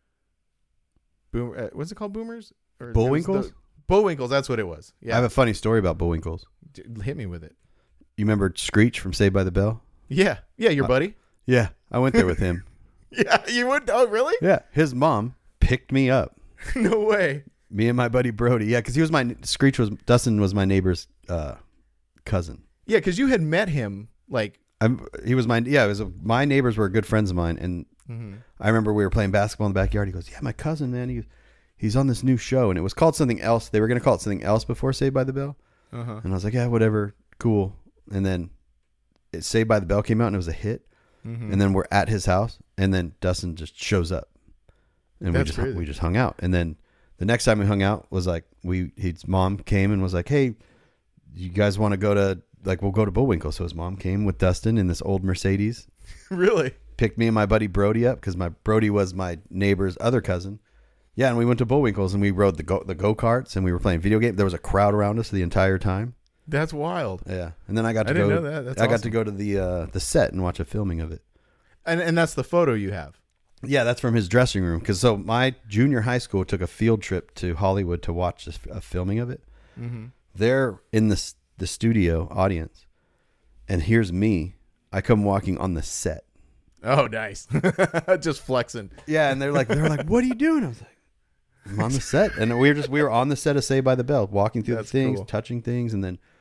Boom, uh, what's it called? Boomers or
Bullwinkles?
the- Bullwinkles. That's what it was.
I
Yeah,
have a funny story about Bullwinkles.
D- hit me with it.
You remember Screech from Saved by the Bell?
Yeah, yeah, your buddy.
Yeah, I went there with him.
Yeah, you would. Oh, really?
Yeah, his mom picked me up.
No way.
Me and my buddy Brody. Yeah, because he was my Screech was Dustin was my neighbor's uh, cousin.
Yeah, because you had met him like.
I'm, he was my yeah. It was a, my neighbors were good friends of mine, and I remember we were playing basketball in the backyard. He goes, "Yeah, my cousin, man. He he's on this new show, and it was called something else. They were gonna call it something else before Saved by the Bell."
Uh-huh.
And I was like, "Yeah, whatever, cool." And then it, Saved by the Bell came out, and it was a hit.
Mm-hmm.
And then we're at his house, and then Dustin just shows up, and
That's
we just
crazy.
we just hung out. And then the next time we hung out was like we his mom came and was like, "Hey, you guys want to go to like we'll go to Bullwinkle?" So his mom came with Dustin in this old Mercedes,
Really?
picked me and my buddy Brody up because my Brody was my neighbor's other cousin. Yeah, and we went to Bullwinkles and we rode the go the go karts and we were playing video games. There was a crowd around us the entire time.
That's wild.
Yeah, and then I got to
I didn't
go.
know that. That's
I got
awesome.
to go to the uh, the set and watch a filming of it.
And and that's the photo you have.
Yeah, that's from his dressing room. Because so my junior high school took a field trip to Hollywood to watch this, a filming of it.
Mm-hmm.
They're in the s- the studio audience, and here's me. I come walking on the set.
Oh, nice. Just flexing.
Yeah, and they're like, they're like, "What are you doing?" I was like, "I'm on the set," and we were just we were on the set of Saved by the Bell, walking through
That's
the things,
cool.
touching things, and then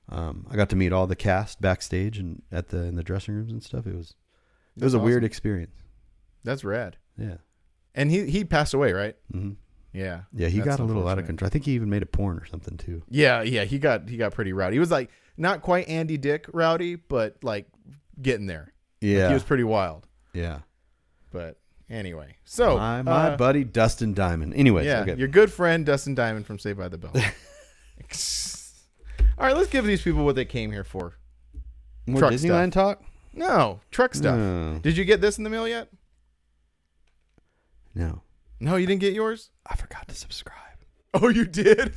Um, I got to meet all the cast backstage and at the in the dressing rooms and stuff. It was it
That's
was a
awesome.
weird experience.
That's rad.
Yeah.
And he he passed away, right?
Mm-hmm.
Yeah.
Yeah, he
That's
got a little out of
unfortunate.
control. I think he even made a porn or something too.
Yeah, yeah, he got he got pretty rowdy. He was like not quite Andy Dick rowdy, but like getting there.
Yeah.
Like, he was pretty wild.
Yeah.
But anyway, so
my my
uh,
buddy Dustin Diamond. Anyways,
yeah,
okay.
your good friend Dustin Diamond from Saved by the Bell. All right, let's give these people what they came here for.
More
truck
Disneyland talk?
No, truck stuff.
No.
Did you get this in the mail yet?
No.
No, you didn't get yours?
I forgot to subscribe.
Oh, you did?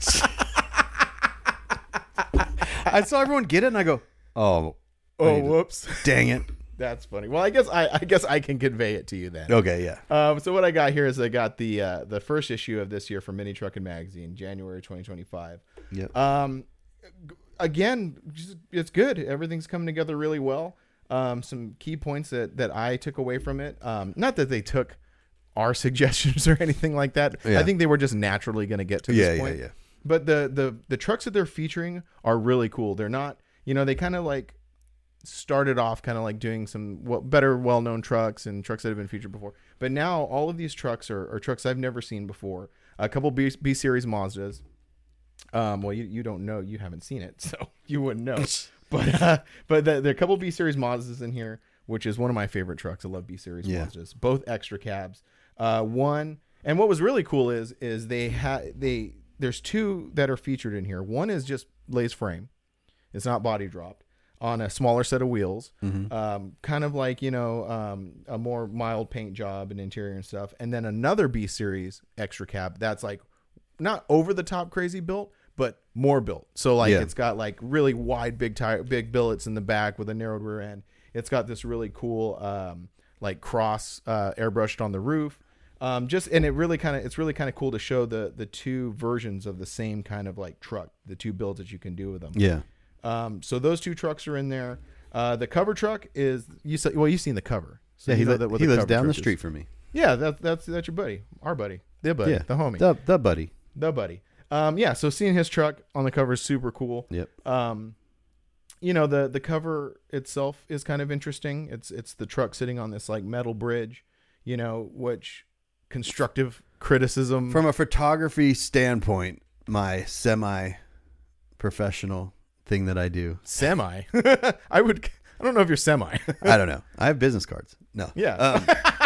I saw everyone get it and I go, oh, I
Oh,
need to-
whoops.
dang it.
That's funny. Well, I guess I, I guess I can convey it to you then.
Okay, yeah.
Um, so what I got here is I got the uh, the first issue of this year from Mini Truckin' Magazine, January twenty twenty-five.
Yep.
Um, g- again, just, it's good. Everything's coming together really well. Um, some key points that, that I took away from it. Um, not that they took our suggestions or anything like that.
Yeah.
I think they were just naturally going to get to
yeah,
this
yeah,
point.
yeah.
But the, the, the trucks that they're featuring are really cool. They're not, you know, they kind of like started off kind of like doing some well, better, well-known trucks and trucks that have been featured before. But now all of these trucks are, are trucks I've never seen before. A couple B, B series Mazdas. Um, well, you, you don't know, you haven't seen it, so you wouldn't know. But uh, but the, there are a couple B series Mazdas in here, which is one of my favorite trucks. I love B series
Yeah.
Mazdas, both extra cabs. Uh, one, and what was really cool is is they had they there's two that are featured in here. One is just lace frame, it's not body dropped, on a smaller set of wheels,
Mm-hmm.
um, kind of like, you know, um, a more mild paint job and interior and stuff. And then another B series extra cab that's like not over the top crazy built, but more built. So like
Yeah.
it's got like really wide, big tire, big billets in the back with a narrowed rear end. It's got this really cool, um, like cross, uh, airbrushed on the roof. Um, just, and it really kind of, it's really kind of cool to show the, the two versions of the same kind of like truck, the two builds that you can do with them.
Yeah.
Um, so those two trucks are in there. Uh, the cover truck is you saw, well, you've seen the cover. So
Yeah, he,
you know
li-
that what
he
the
lives
cover
down the
truck is.
street from me.
Yeah, that's that's that's your buddy, our buddy, the buddy,
Yeah.
the homie,
The, the buddy.
the buddy. Um, yeah. So seeing his truck on the cover is super cool.
Yep.
Um, you know, the the cover itself is kind of interesting. It's it's the truck sitting on this like metal bridge. You know, which constructive criticism
From a photography standpoint, my semi-professional thing that I do.
semi. I would. I don't know if you're semi.
I don't know. I have business cards. No.
Yeah.
Um,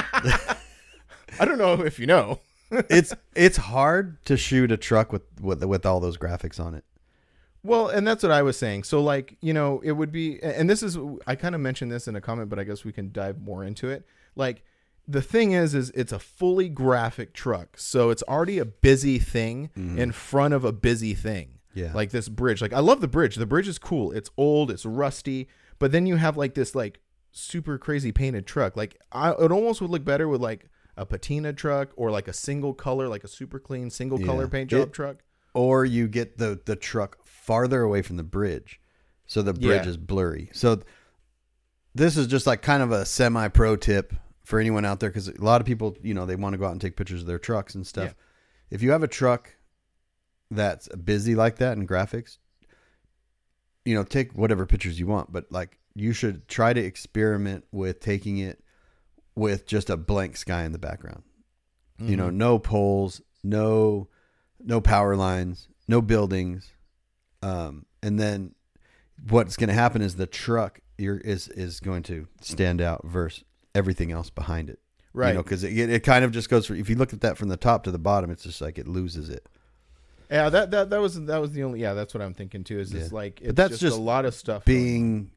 I don't know if you know.
it's it's hard to shoot a truck with, with with all those graphics on it.
Well, and that's what I was saying. So like, you know, it would be, and this is, I kind of mentioned this in a comment, but I guess we can dive more into it. Like the thing is, is it's a fully graphic truck. So it's already a busy thing
Mhm.
in front of a busy thing.
Yeah.
Like this bridge. Like I love the bridge. The bridge is cool. It's old, it's rusty, but then you have like this like super crazy painted truck. Like I, it almost would look better with like a patina truck or like a single color, like a super clean single color
Yeah.
paint job
It-
truck.
Or you get the the truck farther away from the bridge, so the bridge
Yeah.
is blurry. So th- this is just like kind of a semi pro tip for anyone out there, because a lot of people, you know, they want to go out and take pictures of their trucks and stuff.
Yeah.
If you have a truck that's busy like that in graphics, you know, take whatever pictures you want, but like you should try to experiment with taking it with just a blank sky in the background. You know,
Mhm.
no poles, no no power lines, no buildings. Um, and then what's going to happen is the truck you're, is is going to stand out versus everything else behind it.
Right.
You know, because it, it kind of just goes for, if you look at that from the top to the bottom, it's just like it loses it.
Yeah, that, that that was that was the only. Yeah, that's what I'm thinking too. Is it's
Yeah.
like it's
But that's
just,
just
a lot of stuff going on.
Being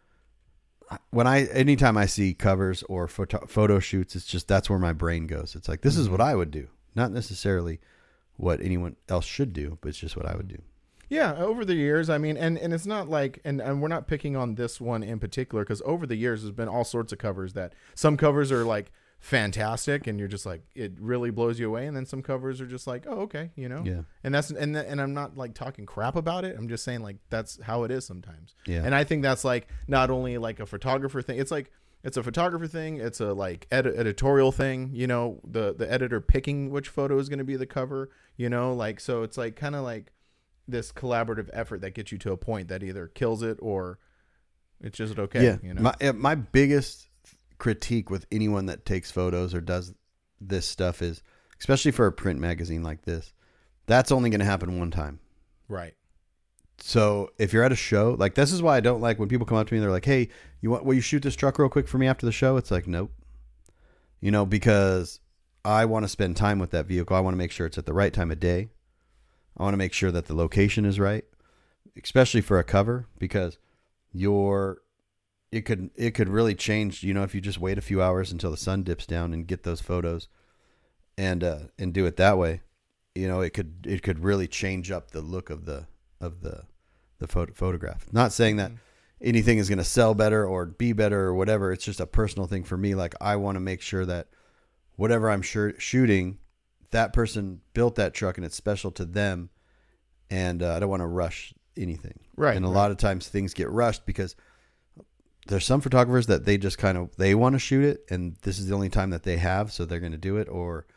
when I anytime I see covers or photo, photo shoots, it's just that's where my brain goes. It's like this is
Mhm.
what I would do, not necessarily what anyone else should do, but it's just what I would do.
Yeah, over the years, I mean, and, and it's not like, and, and we're not picking on this one in particular, because over the years, there's been all sorts of covers that some covers are like fantastic, and you're just like, it really blows you away, and then some covers are just like, oh, okay, you know,
Yeah,
and that's and and I'm not like talking crap about it. I'm just saying like that's how it is sometimes,
yeah,
and I think that's like not only like a photographer thing. It's like it's a photographer thing. It's a like ed- editorial thing. You know, the the editor picking which photo is going to be the cover. You know, like so it's like kind of like. this collaborative effort that gets you to a point that either kills it or it's just okay.
Yeah.
You know?
My uh, my biggest critique with anyone that takes photos or does this stuff is, especially for a print magazine like this, that's only going to happen one time.
Right.
So if you're at a show, like this is why I don't like when people come up to me and they're like, "Hey, you want, will you shoot this truck real quick for me after the show?" It's like, nope. You know, because I want to spend time with that vehicle. I want to make sure it's at the right time of day. I want to make sure that the location is right, especially for a cover, because your it could it could really change. You know, if you just wait a few hours until the sun dips down and get those photos, and uh, and do it that way, you know, it could it could really change up the look of the of the the photo, photograph. Not saying that anything is going to sell better or be better or whatever. It's just a personal thing for me. Like, I want to make sure that whatever I'm sure shooting, that person built that truck and it's special to them. And uh, I don't want to rush anything.
Right.
And a
right.
lot of times things get rushed because there's some photographers that they just kind of, they want to shoot it and this is the only time that they have. So they're going to do it. Or,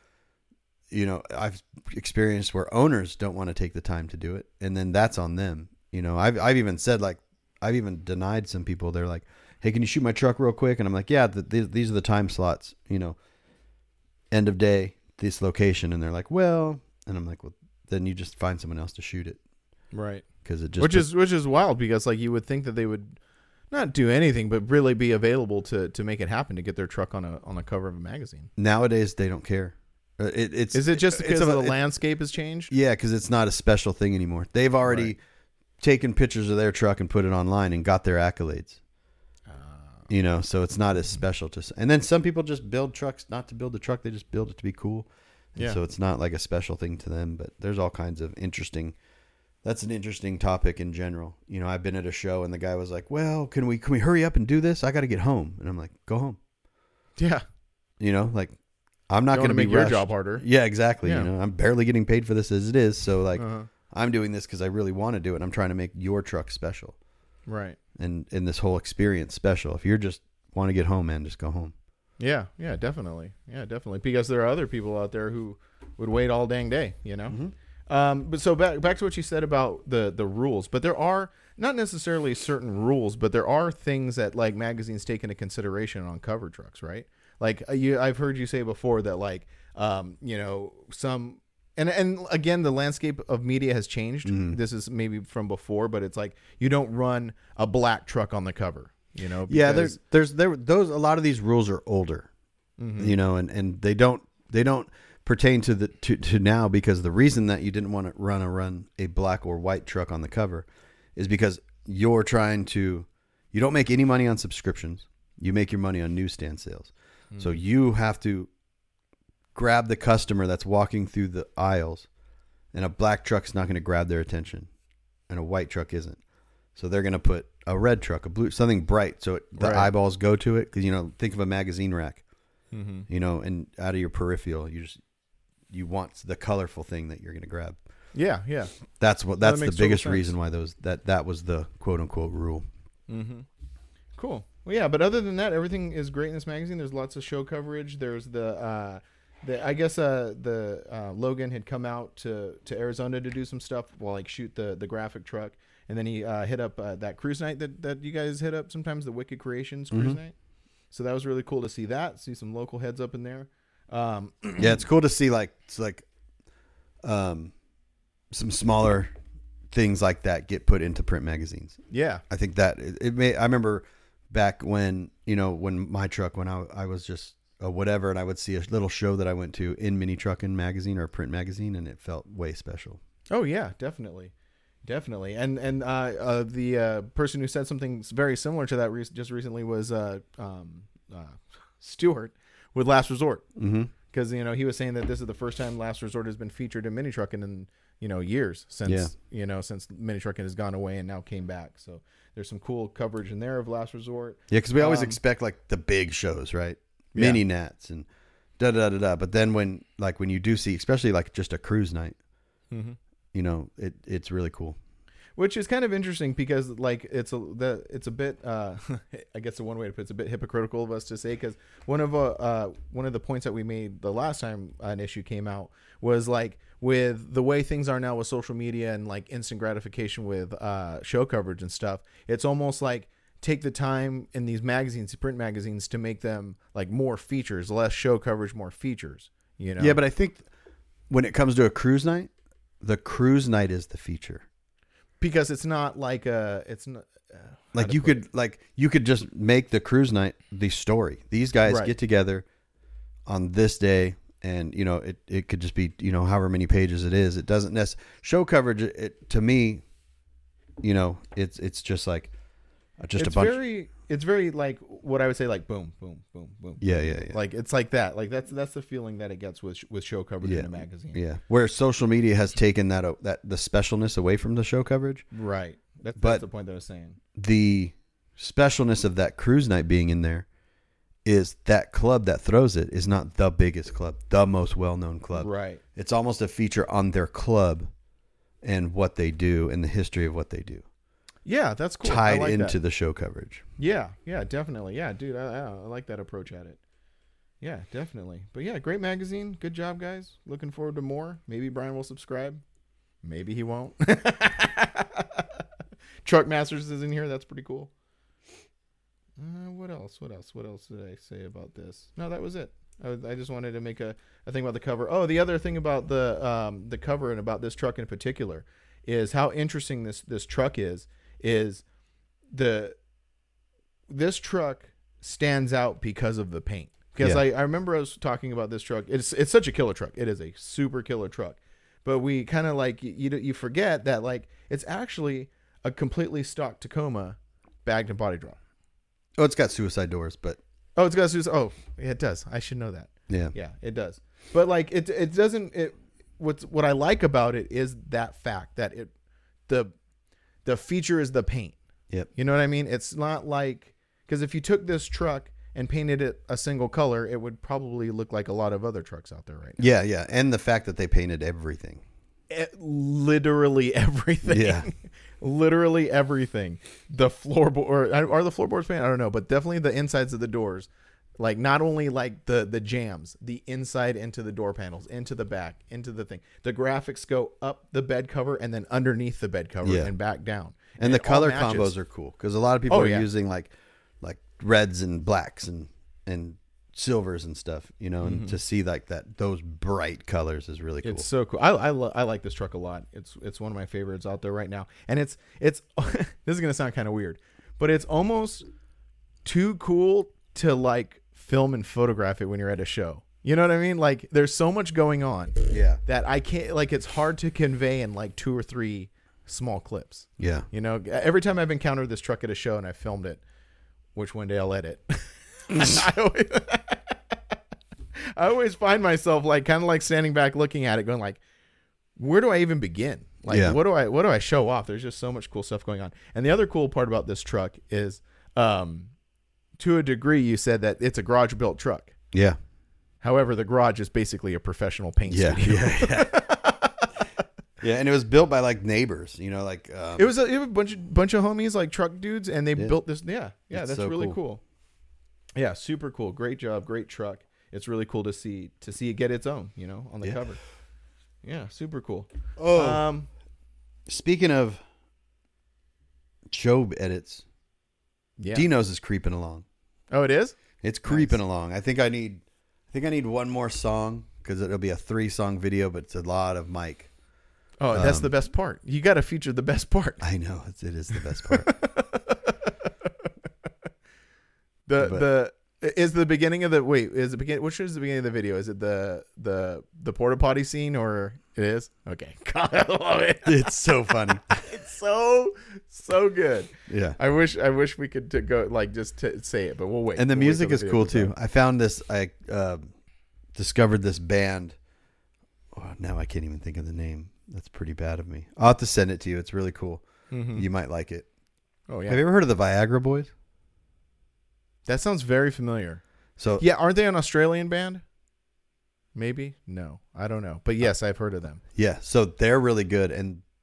you know, I've experienced where owners don't want to take the time to do it. And then that's on them. You know, I've, I've even said, like, I've even denied some people. They're like, "Hey, can you shoot my truck real quick?" And I'm like, "Yeah, the, the, these are the time slots, you know, end of day, this location." And they're like, "Well," and I'm like, "Well, then you just find someone else to shoot it."
Right.
Cause it just,
which is, which is wild because like you would think that they would not do anything, but really be available to, to make it happen, to get their truck on a, on a cover of a magazine.
Nowadays they don't care. Uh, It, it's,
Is it just because
it's a,
the
it,
landscape has changed?
Yeah. Cause it's not a special thing anymore. They've already
Right.
taken pictures of their truck and put it online and got their accolades.
Uh,
You know, so it's not as special to. And then some people just build trucks not to build the truck; they just build it to be cool. And
Yeah.
so it's not like a special thing to them. But there's all kinds of interesting. That's an interesting topic in general. You know, I've been at a show and the guy was like, "Well, can we can we hurry up and do this? I got to get home." And I'm like, "Go home."
yeah.
You know, like I'm not going to
make
be
your
rushed.
job harder.
Yeah, exactly.
Yeah.
You know, I'm barely getting paid for this as it is. So like,
Uh-huh.
I'm doing this because I really want to do it. And I'm trying to make your truck special.
Right.
And and this whole experience special. If you're just want to get home, man, just go home.
Yeah. Yeah, definitely. Yeah, definitely. Because there are other people out there who would wait all dang day, you know?
Mm-hmm.
Um, but so back, back to what you said about the, the rules, but there are not necessarily certain rules, but there are things that like magazines take into consideration on cover trucks, right? Like uh, you, I've heard you say before that like, um, you know, some, And and again, the landscape of media has changed.
Mm.
This is maybe from before, but it's like you don't run a black truck on the cover, you know?
Yeah,
because-
there's there's there those a lot of these rules are older,
Mhm.
you know, and, and they don't they don't pertain to the to, to now, because the reason that you didn't want to run a run a black or white truck on the cover is because you're trying to you don't make any money on subscriptions. You make your money on newsstand sales.
Mhm.
So you have to grab the customer that's walking through the aisles, and a black truck's not going to grab their attention and a white truck isn't. So they're going to put a red truck, a blue, something bright, so it, the
Right.
eyeballs go to it. Because, you know, think of a magazine rack,
Mhm.
you know, and out of your peripheral, you just you want the colorful thing that you're going to grab.
Yeah, yeah.
That's what.
That
That's the
makes total
biggest
sense.
reason why those that that was the quote unquote rule.
Mm-hmm. Cool. Well, yeah, but other than that, everything is great in this magazine. There's lots of show coverage. There's the, uh, the I guess uh, the uh, Logan had come out to, to Arizona to do some stuff, well, like shoot the, the graphic truck, and then he uh, hit up uh, that cruise night that, that you guys hit up sometimes, the Wicked Creations cruise
Mhm.
night. So that was really cool to see that. See some local heads up in there. Um,
Yeah, it's cool to see like it's like um some smaller things like that get put into print magazines.
yeah.
I think that it, it may. I remember back when you know when my truck when I I was just a whatever, and I would see a little show that I went to in Mini Truckin' magazine or print magazine, and it felt way special.
Oh yeah, definitely, definitely. And and uh, uh, the uh, person who said something very similar to that re- just recently was uh, um, uh, Stewart with Last Resort,
Mm-hmm.
because you know he was saying that this is the first time Last Resort has been featured in Mini Truckin' in you know years since
Yeah.
you know since Mini Truckin' has gone away and now came back. So there's some cool coverage in there of Last Resort.
Yeah, because we always
Um,
expect like the big shows, right?
Yeah.
Mini Nats and da da da da. But then when like when you do see, especially like just a cruise night,
Mm-hmm.
you know, it it's really cool.
which is kind of interesting because like it's a the it's a bit uh, I guess the one way to put it's a bit hypocritical of us to say, because one of uh, uh one of the points that we made the last time an issue came out was like with the way things are now with social media and like instant gratification with uh, show coverage and stuff, it's almost like take the time in these magazines, print magazines, to make them like more features, less show coverage, more features. You know?
Yeah, but I think when it comes to a cruise night, the cruise night is the feature.
Because it's not like a, it's not uh,
like you could, it? like you could just make the cruise night the story. These guys
right.
get together on this day, and you know it, it could just be, you know, however many pages it is. It doesn't necessarily show coverage. It, to me, you know, it's it's just like just
it's
a bunch.
Very, it's very like what I would say, like boom, boom, boom, boom.
Yeah, yeah, yeah.
Like it's like that. Like that's that's the feeling that it gets with with show coverage
yeah.
in a magazine.
Yeah, where social media has taken that that the specialness away from the show coverage.
Right. That's,
but
that's the point that I was saying.
The specialness of that cruise night being in there is that club that throws it is not the biggest club, the most well-known club.
Right.
It's almost a feature on their club and what they do and the history of what they do.
Yeah, that's cool.
Tied
like
into
that.
the show coverage.
Yeah, yeah, definitely. Yeah, dude, I, I, I like that approach at it. Yeah, definitely. But yeah, great magazine. Good job, guys. Looking forward to more. Maybe Brian will subscribe. Maybe he won't. Truck Masters is in here. That's pretty cool. Uh, what else? What else? What else did I say about this? No, that was it. I, I just wanted to make a, a thing about the cover. Oh, the other thing about the um, the cover and about this truck in particular is how interesting this this truck is. Is the this truck stands out because of the paint. Because
Yeah.
I, I remember I was talking about this truck. It's it's such a killer truck. It is a super killer truck. But we kind of like you you forget that like it's actually a completely stock Tacoma bagged and body drop.
Oh, it's got suicide doors, but
Oh, it's got suicide. Oh, yeah, it does. I should know that.
yeah.
Yeah, it does. But like it it doesn't it what's what I like about it is that fact that it the the feature is the paint.
Yep.
You know what I mean? It's not like, because if you took this truck and painted it a single color, it would probably look like a lot of other trucks out there right now.
Yeah, yeah. And the fact that they painted everything.
It, literally everything.
Yeah.
Literally everything. The floorboard, or are the floorboards painted? I don't know, but definitely the insides of the doors. Like not only like the the jams, the inside into the door panels, into the back, into the thing. The graphics go up the bed cover and then underneath the bed cover
Yeah.
and back down.
And,
And
the
it all
color
matches.
combos are cool because a lot of people
Oh,
are
yeah.
using like like reds and blacks and and silvers and stuff, you know, and
Mm-hmm.
to see like that those bright colors is really cool.
It's so cool. I I, lo- I like this truck a lot. It's it's one of my favorites out there right now. And it's it's this is gonna sound kind of weird, but it's almost too cool to like film and photograph it when you're at a show. You know what I mean? Like there's so much going on
yeah.
that I can't like. It's hard to convey in like two or three small clips.
Yeah.
You know, every time I've encountered this truck at a show and I filmed it, which one day I'll edit. I always, I always find myself like kind of like standing back looking at it going like, where do I even begin? Like,
Yeah.
what do I, what do I show off? There's just so much cool stuff going on. And the other cool part about this truck is, um, to a degree, you said that it's a garage built truck.
Yeah.
However, the garage is basically a professional paint
Yeah.
studio.
Yeah. Yeah. Yeah, and it was built by like neighbors, you know, like um,
It was a, it was a bunch of bunch of homies, like truck dudes, and they
Yeah.
built this. Yeah, yeah,
It's
that's
so
really
cool.
cool. Yeah, super cool. Great job, great truck. It's really cool to see to see it get its own, you know, on the
Yeah.
cover. Yeah, super cool.
Oh.
Um,
Speaking of show edits,
yeah.
Dino's is creeping along.
Oh, it is.
It's creeping along. I think I need, I think I need one more song because it'll be a three song video, but it's a lot of Mike.
Oh, that's
Um,
the best part. You got to feature the best part.
I know it's, it is the best part.
the
But-
the is the beginning of the wait is the begin which is the beginning of the video? Is it the the the porta potty scene or it is? Okay, God, I love it.
It's so funny.
It's so so good.
Yeah.
I wish I wish we could to go like just to say it, but we'll wait.
And the
We'll wait
music
till
is
video
cool
comes
too.
out.
I found this. I uh, discovered this band. Oh, now I can't even think of the name. That's pretty bad of me. I'll have to send it to you. It's really cool.
Mhm.
You might like it.
Oh yeah,
Have you ever heard of the Viagra Boys?
that sounds very familiar.
So
Yeah, aren't they an Australian band? Maybe no, I don't know, but yes, I've heard of them.
yeah, so they're really good, and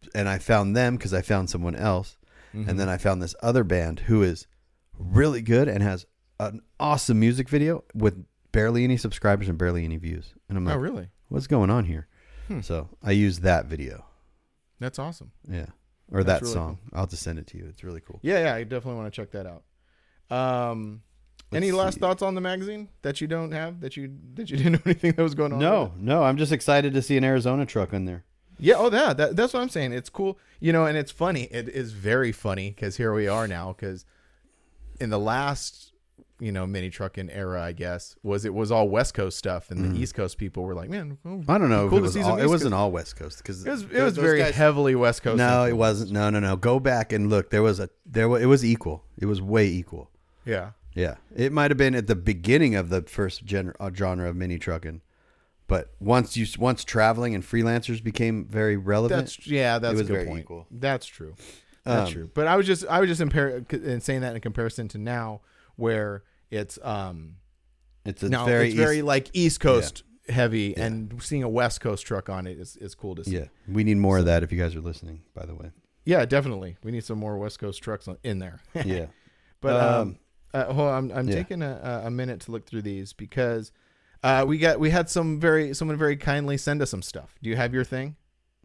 and I found them because I found someone else.
Mm-hmm.
And then I found this other band who is really good and has an awesome music video with barely any subscribers and barely any views. And I'm like,
oh, really?
What's going on here?
Hmm.
So I used that video.
That's awesome.
Yeah. Or
That's
that
really
song. Cool. I'll just send it to you. It's really cool.
Yeah, yeah. I definitely want to check that out. Um,
Let's
any last
see.
thoughts on the magazine that you don't have, that you that you didn't know anything that was going on?
No,
with it?
no. I'm just excited to see an Arizona truck in there.
Yeah. Oh, yeah. That, that's what I'm saying. It's cool. You know, and it's funny. It is very funny because here we are now. Because in the last, you know, mini trucking era, I guess, was it was all West Coast stuff, and
Mhm.
the East Coast people were like, man, oh,
I don't know.
cool
If
to
it
see
was
some
all, it
East
wasn't
Coast-
all West Coast because
It was it was very heavily West Coast.
No, it
influenced.
wasn't. No, no, no. Go back and look. There was a there. wa- It was equal. It was way equal.
Yeah.
Yeah, it might have been at the beginning of the first gen- uh, genre of mini trucking, but once you once traveling and freelancers became very relevant,
That's yeah. That's
was
a good
very
point.
equal.
That's true. That's
Um,
true. But I was just I was just impar- and saying that in comparison to now, where it's um
it's a
now
very
it's very
east-
like East Coast heavy, and seeing a West Coast truck on it is, is cool to see.
yeah. We need more of that if you guys are listening. By the way,
Yeah, definitely. We need some more West Coast trucks on, in there.
yeah.
But um,
Um,
uh, hold on, I'm, I'm
yeah.
taking a, a minute to look through these because uh, we got we had some very someone very kindly send us some stuff. Do you have your thing?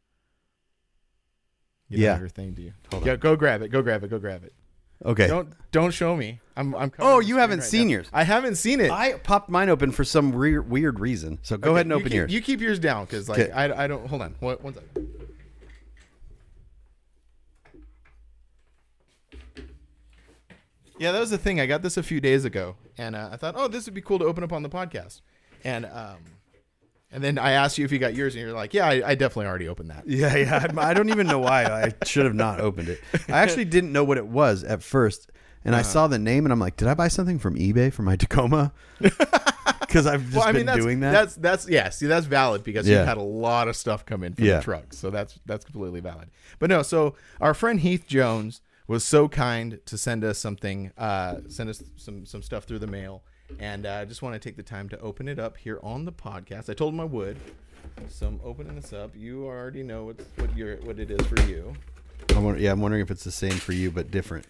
You don't
Yeah.
have your thing, do you?
Hold
Yeah,
on.
go grab it. Go grab it. Go grab it.
Okay.
Don't don't show me. I'm I'm. covering
Oh,
the
you
screen
haven't
right
seen
now.
yours.
I haven't seen it.
I popped mine open for some weird weird reason. So go
Okay,
ahead and
you
open
keep,
yours.
You keep yours down because like
Okay.
I, I don't hold on one, one second. Yeah, that was the thing. I got this a few days ago, and uh, I thought, oh, this would be cool to open up on the podcast. And um, and then I asked you if you got yours, and you're like, yeah, I, I definitely already opened that.
Yeah, yeah. I don't even know why. I should have not opened it. I actually didn't know what it was at first. And I
Uh-huh.
saw the name and I'm like, did I buy something from eBay for my Tacoma? Because I've just
Well, I
been
mean, that's,
doing that.
That's that's yeah. See, that's valid because
Yeah.
you've had a lot of stuff come in from
Yeah.
the truck, so that's that's completely valid. But no, so our friend Heath Jones was so kind to send us something, uh, send us some some stuff through the mail, and uh, I just want to take the time to open it up here on the podcast. I told him I would, so I'm opening this up. You already know what's, what your what it is for you.
I'm wonder- yeah, I'm wondering if it's the same for you, but different.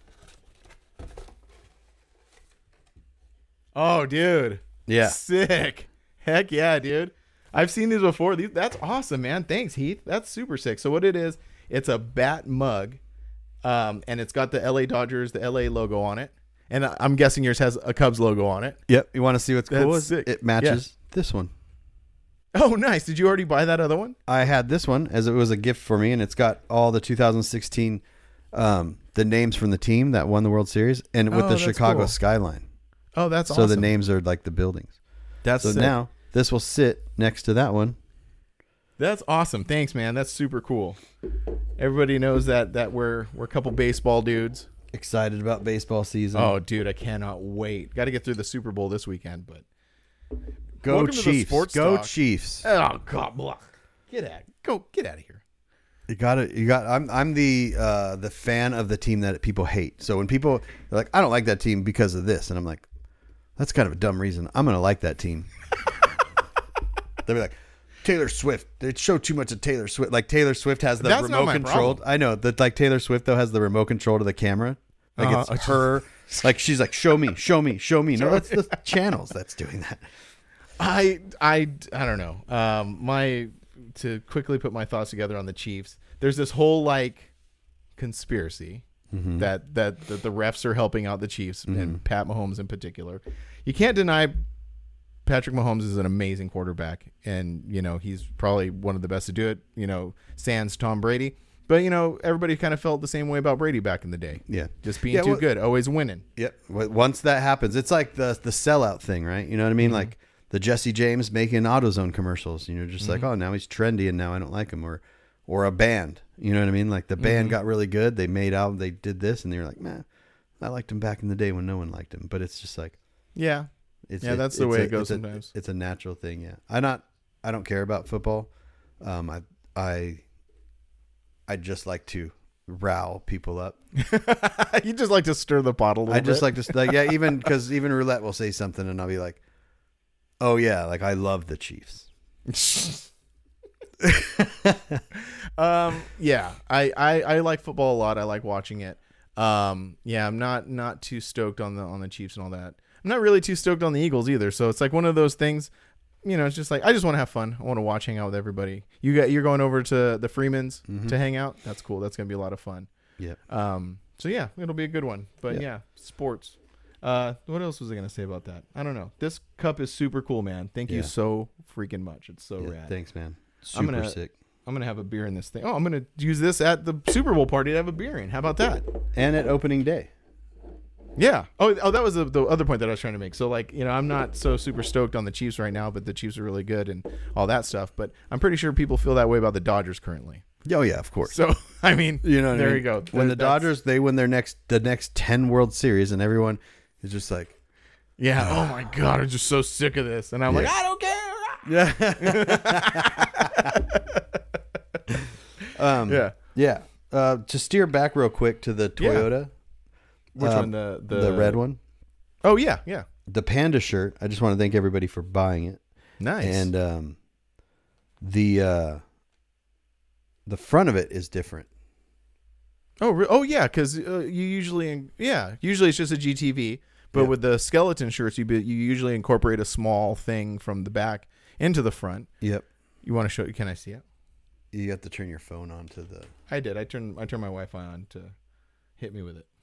Oh, dude.
Yeah.
Sick. Heck yeah, dude. I've seen these before. These that's awesome, man. Thanks, Heath. That's super sick. So what it is, it's a bat mug. Um, and it's got the L A Dodgers, the L A logo on it. And I- I'm guessing yours has a Cubs logo on it.
Yep. You want to see what's
That's
cool?
sick.
It matches this one.
Oh, nice. Did you already buy that other one?
I had this one as it was a gift for me, and it's got all the two thousand sixteen um, the names from the team that won the World Series, and with
Oh,
the
that's
Chicago
cool.
skyline.
Oh, that's
so
awesome.
the names are like the buildings.
That's
So
sick.
now this will sit next to that one.
That's awesome. Thanks, man. That's super cool. Everybody knows that that we're we're a couple baseball dudes.
Excited about baseball season.
Oh, dude, I cannot wait. Got to get through the Super Bowl this weekend, but
go
welcome to the
Chiefs!
sports
Go
talk.
Chiefs!
oh god, blah. Get out. Go get out of here.
You got it. You got. I'm. I'm the uh, the fan of the team that people hate. So when people are like, I don't like that team because of this, and I'm like, that's kind of a dumb reason. I'm gonna like that team. They'll be like, Taylor Swift. They show too much of Taylor Swift. Like Taylor Swift has the
That's not
remote
my
control.
problem.
I know that. Like Taylor Swift though has the remote control to the camera. Like
Uh-huh.
it's her. Like she's like, show me, show me, show me. No, that's the channels that's doing that.
I I I don't know. Um, my to quickly put my thoughts together on the Chiefs. There's this whole like conspiracy
Mm-hmm.
that, that that the refs are helping out the Chiefs and Pat Mahomes in particular. You can't deny Patrick Mahomes is an amazing quarterback, and you know he's probably one of the best to do it. You know, sans Tom Brady. But you know, everybody kind of felt the same way about Brady back in the day.
Yeah.
Just being
Yeah,
too
well-
good, always winning.
Yep. W- Once that happens, it's like the the sellout thing, right? You know what I mean?
Mm-hmm.
Like the Jesse James making AutoZone commercials. You know, just like,
Mm-hmm.
oh, now he's trendy, and now I don't like him. Or, or a band. You know what I mean? Like the band
Mm-hmm.
got really good. They made out. They did this, and they were like, man, I liked him back in the day when no one liked him. But it's just like,
Yeah.
it's
Yeah,
it-
that's the
it's
way
a-
it goes
it's a-
sometimes.
It's a natural thing. Yeah. I not. I don't care about football. Um. I. I. I just like to rile people up.
You just like to stir the pot a little
I
bit.
just like to like yeah, even because even roulette will say something and I'll be like, oh yeah, like I love the Chiefs.
um, yeah, I, I, I like football a lot. I like watching it. Um, yeah, I'm not not too stoked on the on the Chiefs and all that. I'm not really too stoked on the Eagles either. So it's like one of those things. You know, it's just like I just want to have fun. I want to watch, hang out with everybody. You got you're going over to the Freemans
Mhm.
to hang out. That's cool. That's gonna be a lot of fun.
Yeah.
Um. So yeah, it'll be a good one. But
Yeah.
yeah, sports. Uh, what else was I gonna say about that? I don't know. This cup is super cool, man. Thank you
Yeah.
so freaking much. It's so
Yeah,
rad.
thanks, man.
I'm
Super
gonna-
sick.
I'm gonna have a beer in this thing. Oh, I'm gonna use this at the Super Bowl party to have a beer in. How about that?
And at opening day.
Yeah. Oh, oh, that was the, the other point that I was trying to make. So, like, you know, I'm not so super stoked on the Chiefs right now, but the Chiefs are really good and all that stuff. But I'm pretty sure people feel that way about the Dodgers currently.
Oh yeah, of course.
So, I mean,
You know, what I
there
mean?
you go.
When the
That's-
Dodgers they win their next the next ten World Series, and everyone is just like,
yeah. Oh my God, I'm just so sick of this, and I'm like,
Yeah.
I don't care.
yeah, um,
Yeah.
yeah. Uh, to steer back real quick to the
Yeah.
Toyota,
Which
Uh,
one? The, the
the red one,
Oh yeah, yeah.
the Panda shirt. I just want to thank everybody for buying it.
Nice.
And um, the uh, the front of it is different.
oh, re- oh yeah, because uh, you usually, yeah, usually it's just a G T V, but
Yeah.
with the skeleton shirts, you be, you usually incorporate a small thing from the back into the front.
Yep.
You want to show? Can I see it?
You have to turn your phone on to the.
I did. I turned I turned my Wi-Fi on to hit me with it.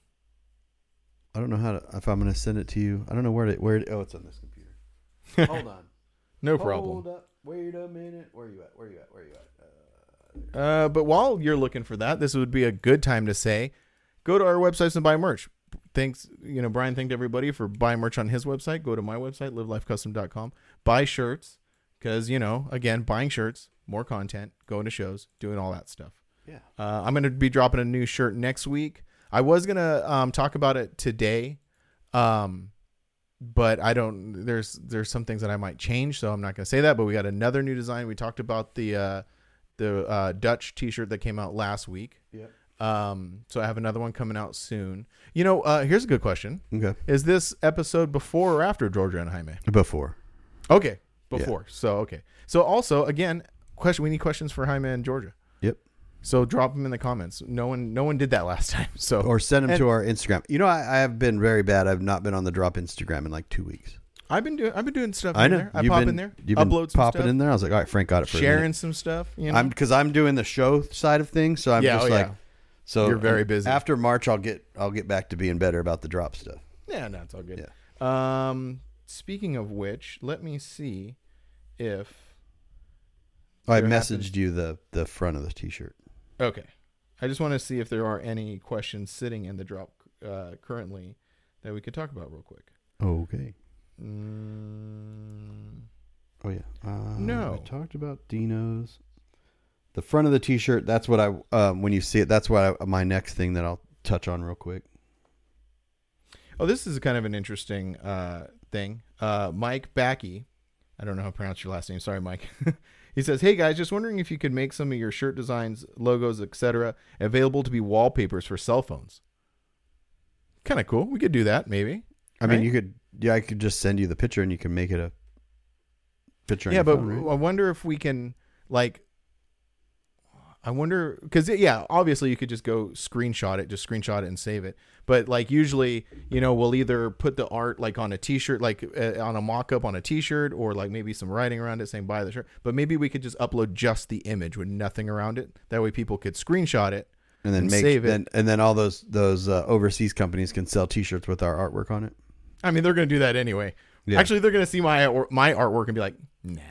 I don't know how to. If I'm going to send it to you, I don't know where to. Where? To, oh, it's on this computer. Hold on.
No problem.
Hold up. Wait a minute. Where are you at? Where are you at? Where are you at? Uh,
Uh, but while you're looking for that, this would be a good time to say, go to our websites and buy merch. Thanks, you know, Brian thanked everybody for buying merch on his website. Go to my website, live life custom dot com. Buy shirts because, you know, again, buying shirts, more content, going to shows, doing all that stuff.
yeah.
Uh, I'm going to be dropping a new shirt next week. I was going to um, talk about it today, um, but I don't, there's there's some things that I might change, so I'm not going to say that, but we got another new design. We talked about the uh, the uh, Dutch t-shirt that came out last week.
Yep.
Um, so I have another one coming out soon. You know, uh, here's a good question.
Okay.
Is this episode before or after Georgia and Jaime?
Before.
Okay, before. So, okay. So also, again, question. We need questions for Jaime and Georgia.
Yep.
So drop them in the comments. No one, no one did that last time. So
Or send them
And-
to our Instagram. You know, I, I have been very bad. I've not been on the drop Instagram in like two weeks.
I've been doing, I've been doing stuff.
I
in
know.
There. I
You've
pop
been,
in there,
You've been
upload some
popping
stuff,
in there. I was like, all right, Frank got it for a minute.
sharing some stuff. You know,
I'm because I'm doing the show side of things, so I'm
yeah,
just
oh,
like,
yeah.
so
You're very
um,
busy.
After March, I'll get I'll get back to being better about the drop stuff.
Yeah, no, it's all good. Um, speaking of which, let me see if
Oh, I
There
messaged
happens-
you the the front of the T-shirt.
okay. I just want to see if there are any questions sitting in the drop uh, currently that we could talk about real quick.
Okay.
Mm,
Oh yeah. Uh,
No.
I talked about Dino's. The front of the T-shirt. That's what I. Um, when you see it, that's what I, my next thing that I'll touch on real quick.
oh, this is kind of an interesting uh, thing. Uh, Mike Backey, I don't know how to pronounce your last name. Sorry, Mike. He says, "Hey guys, just wondering if you could make some of your shirt designs, logos, et cetera, available to be wallpapers for cell phones." Kind of cool. We could do that, maybe.
I mean,
Right?
you could. Yeah, I could just send you the picture, and you can make it a picture. on
Yeah,
your
but
phone, right?
I wonder if we can, like, I wonder, because, yeah, obviously you could just go screenshot it, just screenshot it and save it. But, like, usually, you know, we'll either put the art, like, on a T-shirt, like, uh, on a mock-up on a T-shirt, or, like, maybe some writing around it saying buy the shirt. But maybe we could just upload just the image with nothing around it. That way people could screenshot it.
and then
and
make
save it.
then and then all those those uh, overseas companies can sell T-shirts with our artwork on it.
I mean, they're going to do that anyway.
Yeah.
Actually, they're going to see my my artwork and be like, nah.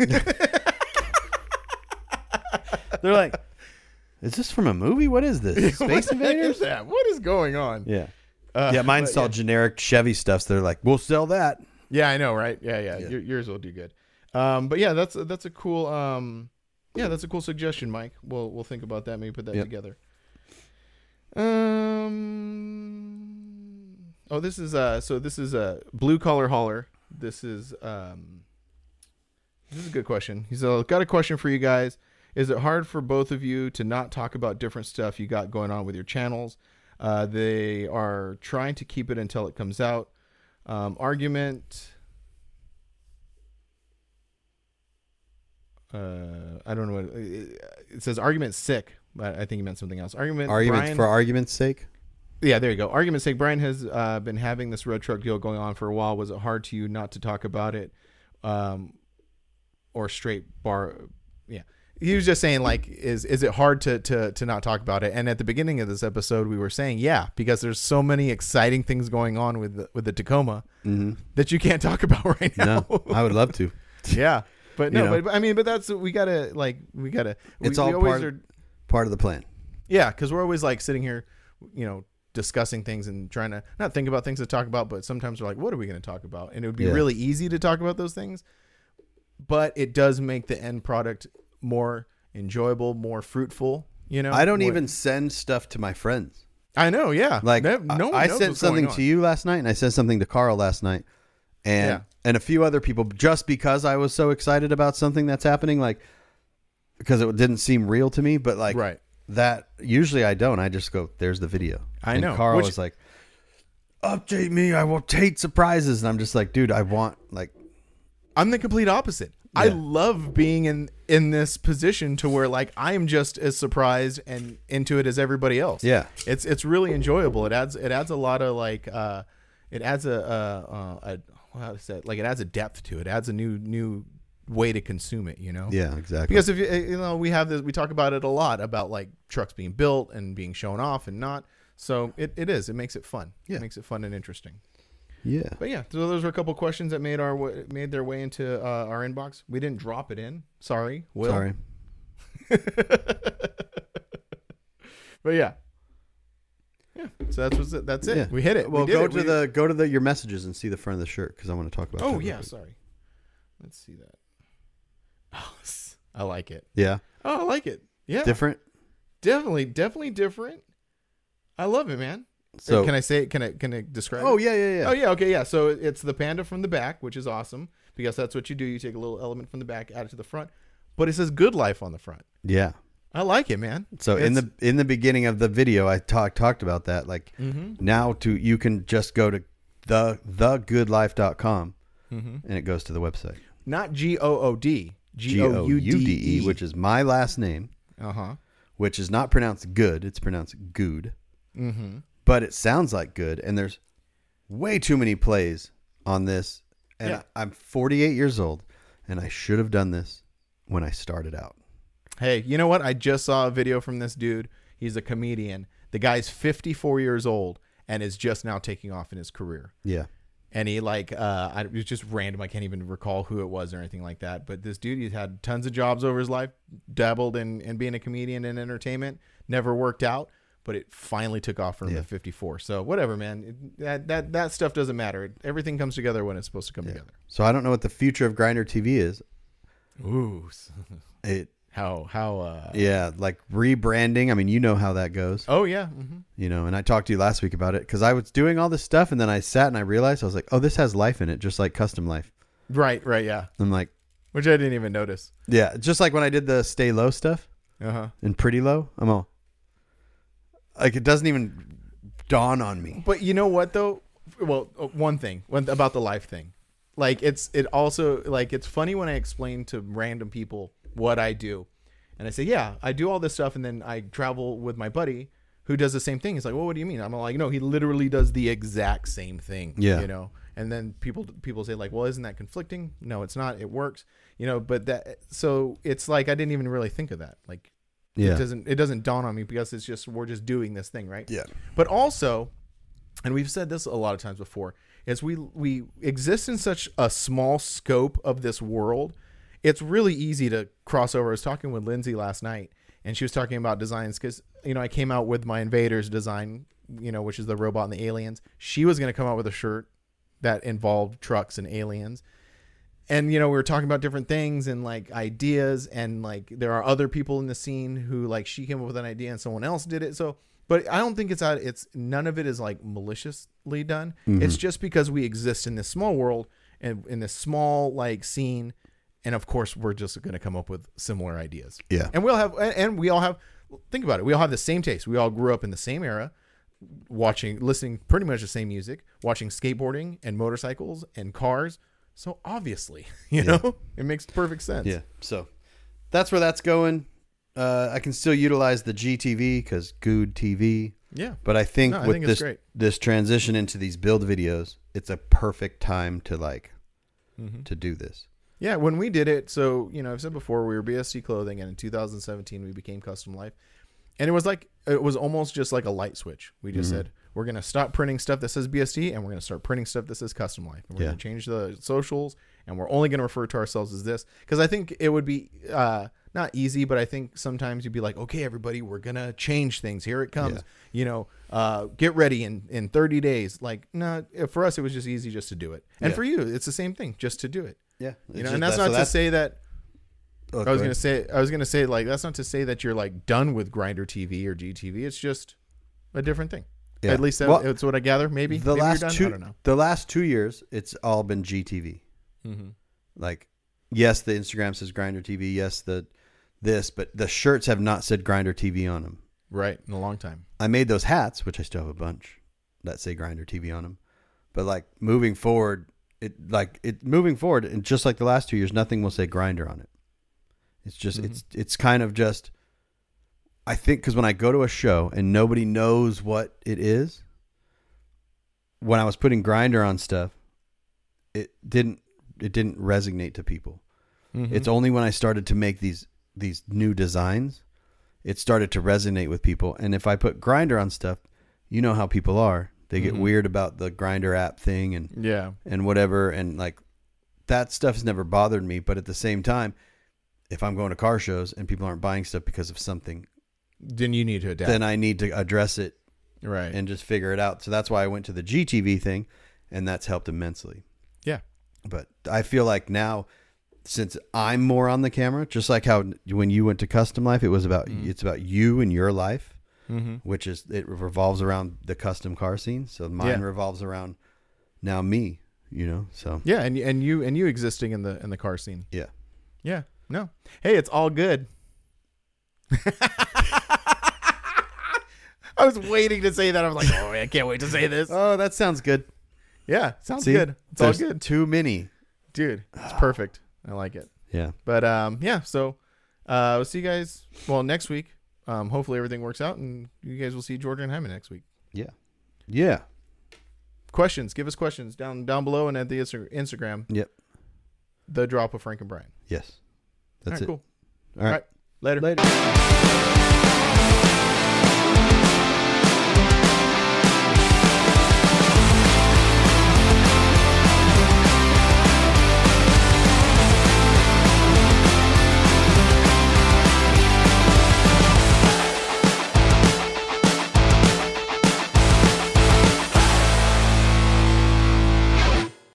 They're like, "Is this from a movie? What is this?
What
Space
the heck is
Invaders?"
that? What is going on?
Yeah,
Uh,
yeah. Mine's
but
all
yeah.
generic Chevy stuff. So they're like, "We'll sell that."
Yeah, I know, right? Yeah, yeah.
Yeah.
Your, yours will do good. Um, but yeah, that's that's a cool. Um, yeah, that's a cool suggestion, Mike. We'll we'll think about that. Maybe put that
Yep.
together. Um. Oh, this is uh. So this is a blue collar hauler. This is um. This is a good question. He's uh, got a question for you guys. Is it hard for both of you to not talk about different stuff you got going on with your channels? Uh, they are trying to keep it until it comes out. Um, argument. uh, I don't know what it says. Argument sick, but I think he meant something else. Argument.
Arguments
Brian,
for argument's sake.
Yeah, there you go. Argument's sake. Brian has uh, been having this road truck deal going on for a while. Was it hard to you not to talk about it, um, or straight bar? Yeah, he was just saying like, is is it hard to to to not talk about it? And at the beginning of this episode, we were saying yeah, because there's so many exciting things going on with the, with the Tacoma
Mm-hmm.
that you can't talk about right now.
No, I would love to.
Yeah, but no,
You know.
but I mean, but that's we gotta like we gotta.
It's
we,
all
we always
part,
are,
part of the plan.
yeah, because we're always like sitting here, you know, discussing things and trying to not think about things to talk about, but sometimes we're like, what are we going to talk about? And it would be
Yeah.
really easy to talk about those things, but it does make the end product more enjoyable, more fruitful. You know,
I don't
What-
even send stuff to my frines.
I know, yeah.
Like
no, no one
I, I
knows
sent
what's going
something
on.
to you last night, and I sent something to Carl last night, and
Yeah.
and a few other people, just because I was so excited about something that's happening, like because it didn't seem real to me. But like
Right.
that, usually I don't. I just go, "There's the video."
I
and
know.
Carl
Which-
was like, "Update me. I will hate surprises," and I'm just like, "Dude, I want like."
I'm the complete opposite. I
Yeah.
love being in in this position to where like I am just as surprised and into it as everybody else.
Yeah.
It's it's really enjoyable. It adds it adds a lot of like uh it adds a uh a, a how to say it? Like it adds a depth to it. It adds a new new way to consume it, you know?
Yeah, exactly.
Because if you you know, we have this we talk about it a lot about like trucks being built and being shown off and not. So it, it is. It makes it fun.
Yeah.
It makes it fun and interesting.
yeah,
But yeah, so those were a couple questions that made our wa- made their way into uh, our inbox. We didn't drop it in. Sorry, Will.
sorry.
But yeah, yeah. So that's what's it. That's it.
Yeah.
We hit it.
Well,
we did
go
it.
to
We-
the go to the your messages and see the front of the shirt because I want to talk about.
Oh
that real
yeah,
quick.
sorry. Let's see that. Oh, s- I like it.
Yeah,
Oh, I like it. Yeah,
different.
definitely, definitely different. I love it, man.
So
can I say it? Can I can I describe?
Oh
it?
yeah, yeah, yeah.
Oh yeah, okay, yeah. So it's the panda from the back, which is awesome because that's what you do. You take a little element from the back, add it to the front, but it says "Good Life" on the front.
Yeah.
I like it, man.
So in
It's-
the in the beginning of the video, I talked talked about that. Like
Mhm.
now, to you can just go to the the good life dot com
Mhm.
and it goes to the website.
Not G O O D,
G O U D E, which is my last name,
uh huh.
which is not pronounced good. It's pronounced good,
Mm-hmm.
but it sounds like good. And there's way too many plays on this. And
Yeah.
I'm forty-eight years old, and I should have done this when I started out.
Hey, you know what? I just saw a video from this dude. He's a comedian. The guy's fifty-four years old and is just now taking off in his career.
Yeah.
And he like, uh, I, it was just random. I can't even recall who it was or anything like that. But this dude, he's had tons of jobs over his life, dabbled in, in being a comedian in entertainment, never worked out, but it finally took off for him
Yeah.
at fifty-four. So whatever, man. It, that that that stuff doesn't matter. It, everything comes together when it's supposed to come
Yeah.
together.
So I don't know what the future of Grindr T V is.
Ooh,
It
how how uh
yeah, like rebranding. I mean, you know how that goes.
oh yeah. Mm-hmm.
You know, and I talked to you last week about it because I was doing all this stuff, and then I sat and I realized I was like, oh, this has life in it, just like Custom Life.
Right, right, yeah.
I'm like,
Which I didn't even notice.
yeah, just like when I did the Stay Low stuff
Uh huh.
and Pretty Low. I'm all like, it doesn't even dawn on me.
But you know what though? Well, uh, one thing one, about the life thing, like it's it also like it's funny when I explain to random people what I do, and I say, yeah, I do all this stuff, and then I travel with my buddy who does the same thing. He's like, well, what do you mean? I'm like, no, he literally does the exact same thing.
Yeah.
You know. And then people people say like, well, isn't that conflicting? No, it's not. It works. You know. But that so it's like I didn't even really think of that. Like,
Yeah.
it doesn't it doesn't dawn on me because it's just we're just doing this thing, right?
Yeah.
But also, and we've said this a lot of times before, is we we exist in such a small scope of this world. It's really easy to cross over. I was talking with Lindsay last night, and she was talking about designs because, you know, I came out with my Invaders design, you know, which is the robot and the aliens. She was going to come out with a shirt that involved trucks and aliens. And, you know, we were talking about different things and like ideas, and like there are other people in the scene who like she came up with an idea and someone else did it. So, but I don't think it's out. It's none of it is like maliciously done.
Mm-hmm.
It's just because we exist in this small world and in this small like scene. And of course, we're just going to come up with similar ideas.
Yeah.
And we'll have, and we all have, think about it. We all have the same taste. We all grew up in the same era, watching, listening pretty much the same music, watching skateboarding and motorcycles and cars. So obviously, you
Yeah.
know, it makes perfect sense.
Yeah. So that's where that's going. Uh, I can still utilize the G T V because good T V.
Yeah.
But I think
No, I
with
think it's
this
great.
this transition into these build videos, it's a perfect time to like
Mm-hmm.
to do this.
Yeah, when we did it, so, you know, I've said before, we were B S C Clothing, and in two thousand seventeen, we became Custom Life. And it was like, it was almost just like a light switch. We just
Mhm.
said, we're going to stop printing stuff that says B S D, and we're going to start printing stuff that says Custom Life. And we're
Yeah.
going to change the socials, and we're only going to refer to ourselves as this. Because I think it would be, uh, not easy, but I think sometimes you'd be like, okay, everybody, we're going to change things. Here it comes.
Yeah.
You know, uh, get ready in, in thirty days. Like, no, nah, for us, it was just easy just to do it. And
Yeah.
for you, it's the same thing, just to do it.
Yeah.
You know, and that's not to say that,
Oh,
I was
go
gonna
ahead.
say I was gonna say like that's not to say that you're like done with Grindr T V or G T V. It's just a different thing.
Yeah.
At least that,
Well,
that's what I gather. Maybe
the
Maybe
last
you're done?
two
I don't know.
the last two years, it's all been G T V.
Mm-hmm.
Like, yes, the Instagram says Grindr T V. Yes, the this, but the shirts have not said Grindr T V on them.
Right, in a long time.
I made those hats, which I still have a bunch that say Grindr T V on them. But like moving forward, it like it moving forward, and just like the last two years, nothing will say Grindr on it. It's just
Mhm.
it's it's kind of just. I think because when I go to a show and nobody knows what it is, when I was putting Grindr on stuff, it didn't it didn't resonate to people.
Mhm.
It's only when I started to make these these new designs, it started to resonate with people. And if I put Grindr on stuff, you know how people are. They get
Mhm.
weird about the Grindr app thing and
yeah,
and whatever, and like that stuff's never bothered me. But at the same time, if I'm going to car shows and people aren't buying stuff because of something,
then you need to adapt.
then I need to address it
right,
and just figure it out. So that's why I went to the G T V thing, and that's helped immensely.
yeah,
But I feel like now, since I'm more on the camera, just like how when you went to Custom Life, it was about
Mhm.
it's about you and your life,
mm-hmm.
which is it revolves around the custom car scene. So mine
Yeah.
revolves around now me, you know. So
yeah, and and you and you existing in the in the car scene.
yeah,
Yeah, no, hey, it's all good. I was waiting to say that. I was like, oh, I can't wait to say this.
oh, that sounds good.
Yeah, sounds
See?
good. It's all
There's
good,
Too many.
dude. It's perfect. I like it.
Yeah.
But um, yeah. So uh, we'll see you guys. Well, next week. Um, hopefully everything works out, and you guys will see Jordan and Hyman next week.
Yeah. Yeah.
Questions? Give us questions down down below and at the Insta- Instagram.
Yep.
The drop of Frank and Brian.
Yes. That's
all right,
it.
cool.
All right.
Later.
Later.